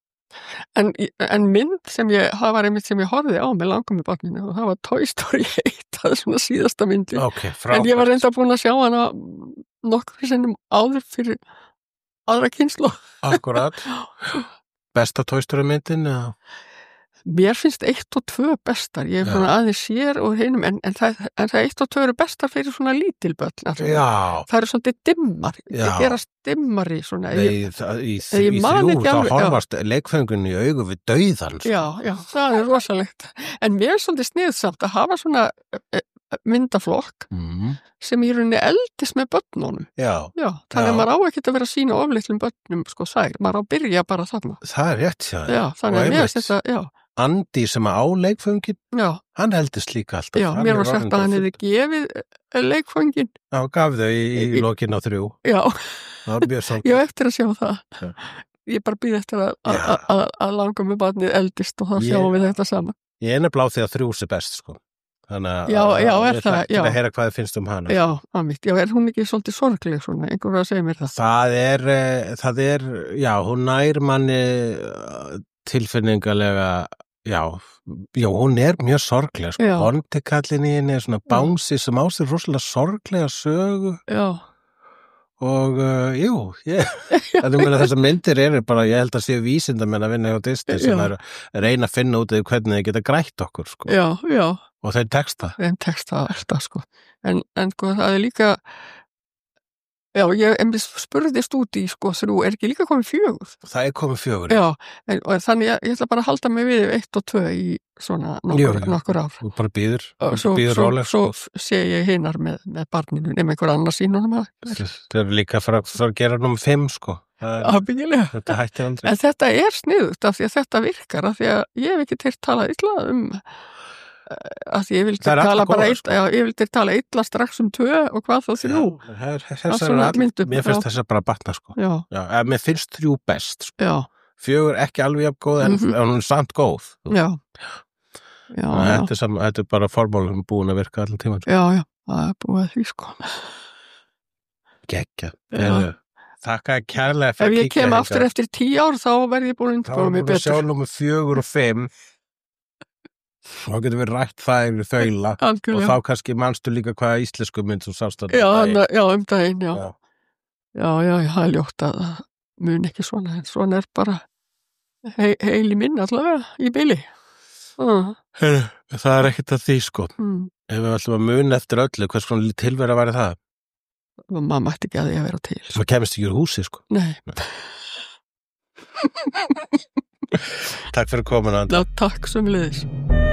en, en mynd sem ég, það var einmitt sem ég horfði á með langum í barninu og það var Toy Story eitt, það er svona síðasta myndi. ok, En frábært. ég var reynda búin að sjá hana nokkur sinnum áður fyrir aðra kynslu. Akkurat. Besta Toy Story myndin? Já. Mér finnst eitt og tvö bestar, ég er Já. svona aðeins sér og hinum, en, en, það, en það eitt og tvö eru bestar fyrir svona lítilböll. Já, Það eru svolítið dimmar, Já. það gerast dimmari svona. Nei, ég, það, í, ég í man þrjú ekki þá alveg, já. horfast leikfengun í augu við dauðan. sko. já, já, það er rosalegt. En mér er svolítið sniðsamt að hafa svona e, e, myndaflokk Mm. sem í rauninni eldist með börnunum. Já, Já, þannig Já. að maður á ekkert að vera að sína oflitlum börnum sko þær, maður á að byrja bara þarna. það er rétt, já. Já, þannig Og að mér einmitt. finnst þetta, já, Andi sem á leikfengin, já, hann heldist líka alltaf. já, Hann mér er var orðinn sagt að hann bara hefði gefið eh, leikfangin. full- Já, gaf þau í, í Í- lokin á þrjú. Já, Það var mjög samt. ég hef eftir að sjá það. Já. Ég bara býð eftir að, að, Já. að, að langa með barnið eldist og þá Ég- sjáum við þetta saman. Ég er nefnilega á því að þrjú sé best, sko. Þannig að Já, já, að er ég það, hlakka til já. að heyra hvað þið finnst um hana. Já, að mitt, já, er hún ekki svolítið sorgleg svona, einhver að segja mér það. Það er, eh, það er, já, hún nær manni eh, tilfinningalega, já, já, hún er mjög sorgleg, sko. Já. Bondikallin í henni er svona bánsi sem á sér rosalega sorglega sögu Já, og, uh, jú, ég, það er meina þessar myndir eru bara, ég held að séu vísindamenn að vinna hjá Disney sem Já. er að reyna að finna út eða hvernig þið geta grætt okkur, sko. já, já, Og þeir texta. þeim tekst það alltaf, sko. En, en sko, það er líka, já, ég einmitt spurðist út í, sko, þrjú, er ekki líka komið fjögur? Það er komið fjögur. Já, en, og þannig ég, ég ætla bara að halda mig við eitt og tvö í svona nokkur, Jú, jú. nokkur ár. Þú bara býður, Og Svo, býður svo, róleg, svo sko. sé ég hinar með, með barninu, nema einhver annar sínunum að Það er líka að fara fara að gera nummer fimm, sko. Það er- ábyggilega. Þetta hætti aldrei. En þetta er sniðugt af því að þetta virkar, af því að ég hef ekki til talað illa um af því ég vildi Það er tala allar bara góðar, eitt, já, ég vildi tala illa strax um tvö og hvað þá þrjú. Já, það er- Það er þessar svona er all- myndum, Mér finnst já. þess að bara batna, sko. Já, Já, eða mér finnst þrjú best, sko. já, Fjögur ekki alveg jafn góð, en, Mhm. en hún er samt góð. já. Já, Þannig að já, Þetta er, sam, þetta er bara formálum búin að virka allan tíma. já, já, það er búið að því, sko. Gekkja. Já. Þakka kærlega Ef fyrir að ég kíkja kem hingað. aftur eftir tíu ár, þá verð ég búin að Þá undirbúa erum mig við búin að sjá betur. nummer fjögur og fimm. Þá getur við rætt það yfir þaula algjörlega. og þá kannski manstu líka hvaða íslensku mynd þú sást að Já, hana, já, um daginn, já. Já. Já, já, það er ljótt að það mun ekki svona, en svona er bara he heili minn allavega í bili. Uh. Heru, það er ekkert að því sko. Mm. Ef við ætlum að muna eftir öllu, hvers konar tilvera væri það? Maður mætti ekki að því að vera til. Það kemist ekki úr húsi sko. Nei. Takk fyrir komin, Andri. Já, takk sömuleiðis.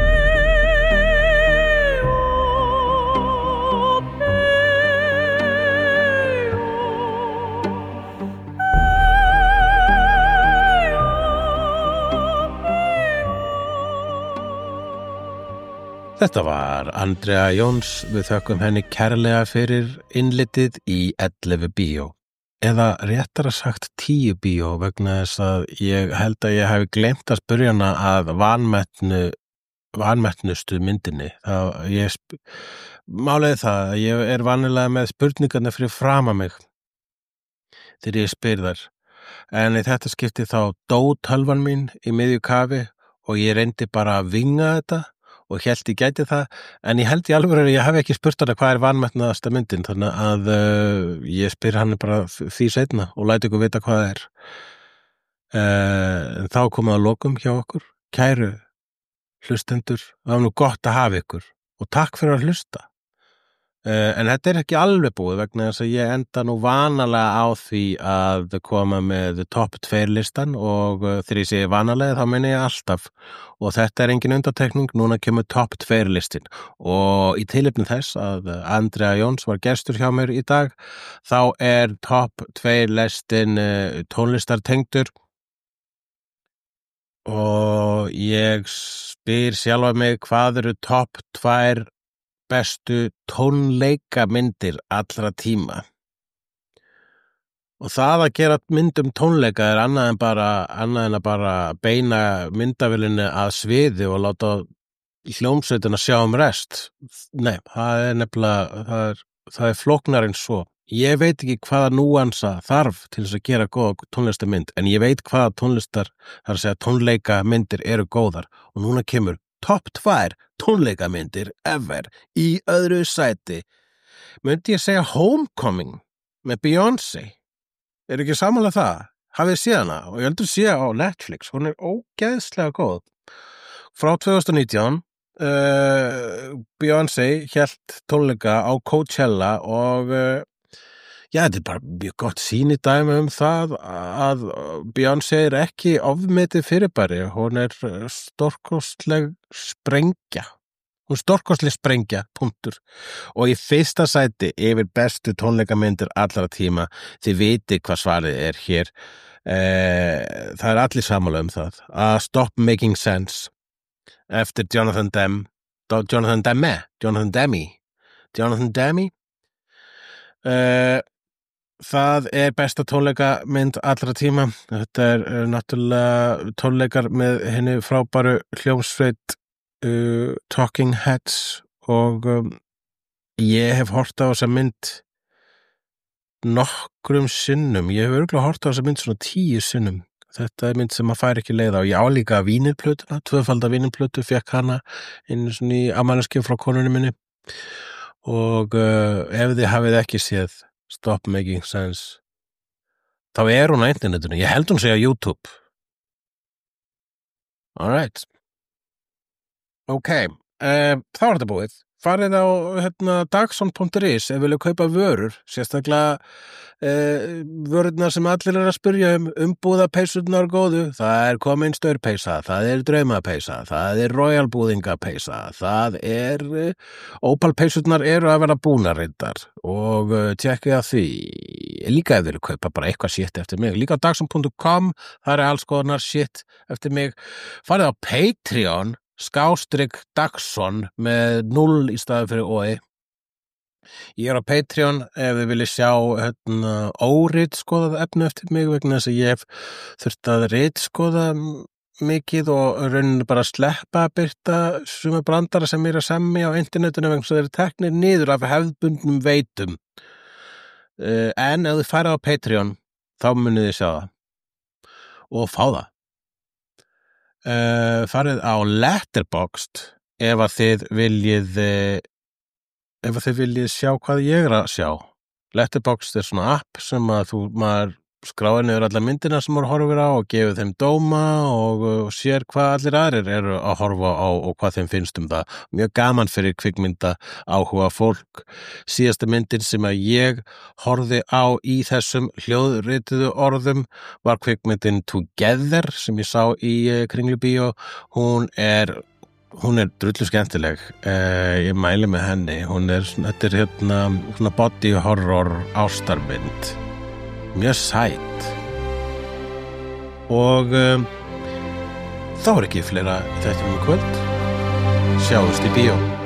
Þetta var Andrea Jóns, við þökkum henni kærlega fyrir innlitið í ellefu bíó. Eða réttara sagt tíu bíó vegna þess að ég held að ég hef gleymt að spyrja hana að vanmetnu, vanmetnustu myndinni. Það, ég sp... Málega það, ég er vanilega með spurningarna fyrir frama mig þegar ég spyr þar. En í þetta skipti þá dó tölvan mín í miðju kafi og ég reyndi bara að vinga þetta og hélt ég gæti það, en ég held í alvöru að ég hef ekki spurt hana hvað er vanmetnaðasta myndin, þannig að uh, ég spyr hann bara því seinna og læti ykkur vita hvað það er. Uh, þá komum að lokum hjá okkur, kæru hlustendur, það var nú gott að hafa ykkur og takk fyrir að hlusta. Uh, en þetta er ekki alveg búið vegna þess að ég enda nú vanalega á því að koma með topp tveir listan og uh, þegar ég segi vanalega þá meina ég alltaf og þetta er engin undantekning, núna kemur topp tveir listin og í tilefni þess að Andrea Jóns var gestur hjá mér í dag þá er topp tveir listin uh, tónlistartengdur og ég spyr sjálfa mig hvað eru topp tvær bestu tónleikamyndir allra tíma. Og það að gera myndum tónleika er annað en bara, annað en að bara beina myndavélinni að sviði og láta hljómsveitina sjá um rest. Nei, það er nefnilega, það er, það er flóknar en svo. Ég veit ekki hvaða núansa þarf til þess að gera góða tónlistarmynd, en ég veit hvaða tónlistar, það er að segja tónleikamyndir eru góðar og núna kemur topp tvær tónleikamyndir ever í öðru sæti. Myndi ég segja Homecoming með Beyoncé. Er ekki samanlega það? Hafið séð hana og ég heldur sé á Netflix. Hún er ógeðslega góð. Frá tvö þúsund og nítján uh, Beyoncé hélt tónleika á Coachella og uh, já, þetta er bara mjög gott sýnidæmi um það að Beyoncé er ekki ofmetið fyrirbæri, hún er stórkostleg sprengja, hún er stórkostleg sprengja, punktur. Og í fyrsta sæti yfir bestu tónleikamyndir allra tíma, þið viti hvað svarið er hér, eh, það er allir sammála um það, að Stop Making Sense, eftir Jonathan Demme, Jonathan Demme, Jonathan Demme, Jonathan Demme, eh, það er besta tónleikamynd allra tíma. Þetta er uh, náttúrulega tónleikar með henni frábæru hljómsveit uh, Talking Heads og um, ég hef hort á þessa mynd nokkrum sinnum. Ég hef örugglega hort á þessa mynd svona tíu sinnum. Þetta er mynd sem maður fær ekki leið á. Ég á líka vínilplötuna, tvöfalda vínilplötu, fekk hana inn svona í afmælisgjöf frá konunni minni og uh, ef þið hafið ekki séð Stop Making Sense þá er hún á internetinu, ég held hún segja YouTube. Alright, ok, uh, þá er þetta búið. Farið á hérna, dagson punktur is ef vilja kaupa vörur, sérstaklega uh, vörurnar sem allir er að spyrja um, umbúða peysurnar góðu, það er komin staurpeysa, það er draumapeysa, það er royalbúðingapeysa, það er uh, ópalpeysurnar eru að vera búnarindar og uh, tjekkið að því, líka ef vilja kaupa bara eitthvað shit eftir mig, líka á dagson punktur com, það er alls konar shit eftir mig, farið á Patreon, skástrík Dagsson með null í staði fyrir ói. Ég er á Patreon ef þið viljið sjá hérna, óritskoðað efni eftir mig vegna þess að ég hef þurft að ritskoða mikið og rauninni bara sleppa að byrta suma brandara sem er að semja á internetinu vegna þess að þeir eru teknir niður af hefðbundnum veitum. Uh, en ef þið farið á Patreon þá munið þið sjá það og fá það. Uh, farið á Letterboxd ef að þið viljið ef að þið viljið sjá hvað ég er að sjá. Letterboxd er svona app sem að þú, maður skráir niður allar myndina sem maður horfir á og gefur þeim dóma og, og sér hvað allir aðrir eru að horfa á og hvað þeim finnst um það. Mjög gaman fyrir kvikmynda áhuga fólk. Síðasta myndin sem að ég horfði á í þessum hljóðrituðu orðum var kvikmyndin Together sem ég sá í Kringlubíó. Hún er Hún er drullu skemmtileg, uh, ég mæli með henni, hún er, þetta er hérna svona body horror ástarmynd, mjög sæt og um, þá er ekki fleira í þættinum í kvöld, sjáumst í bíó.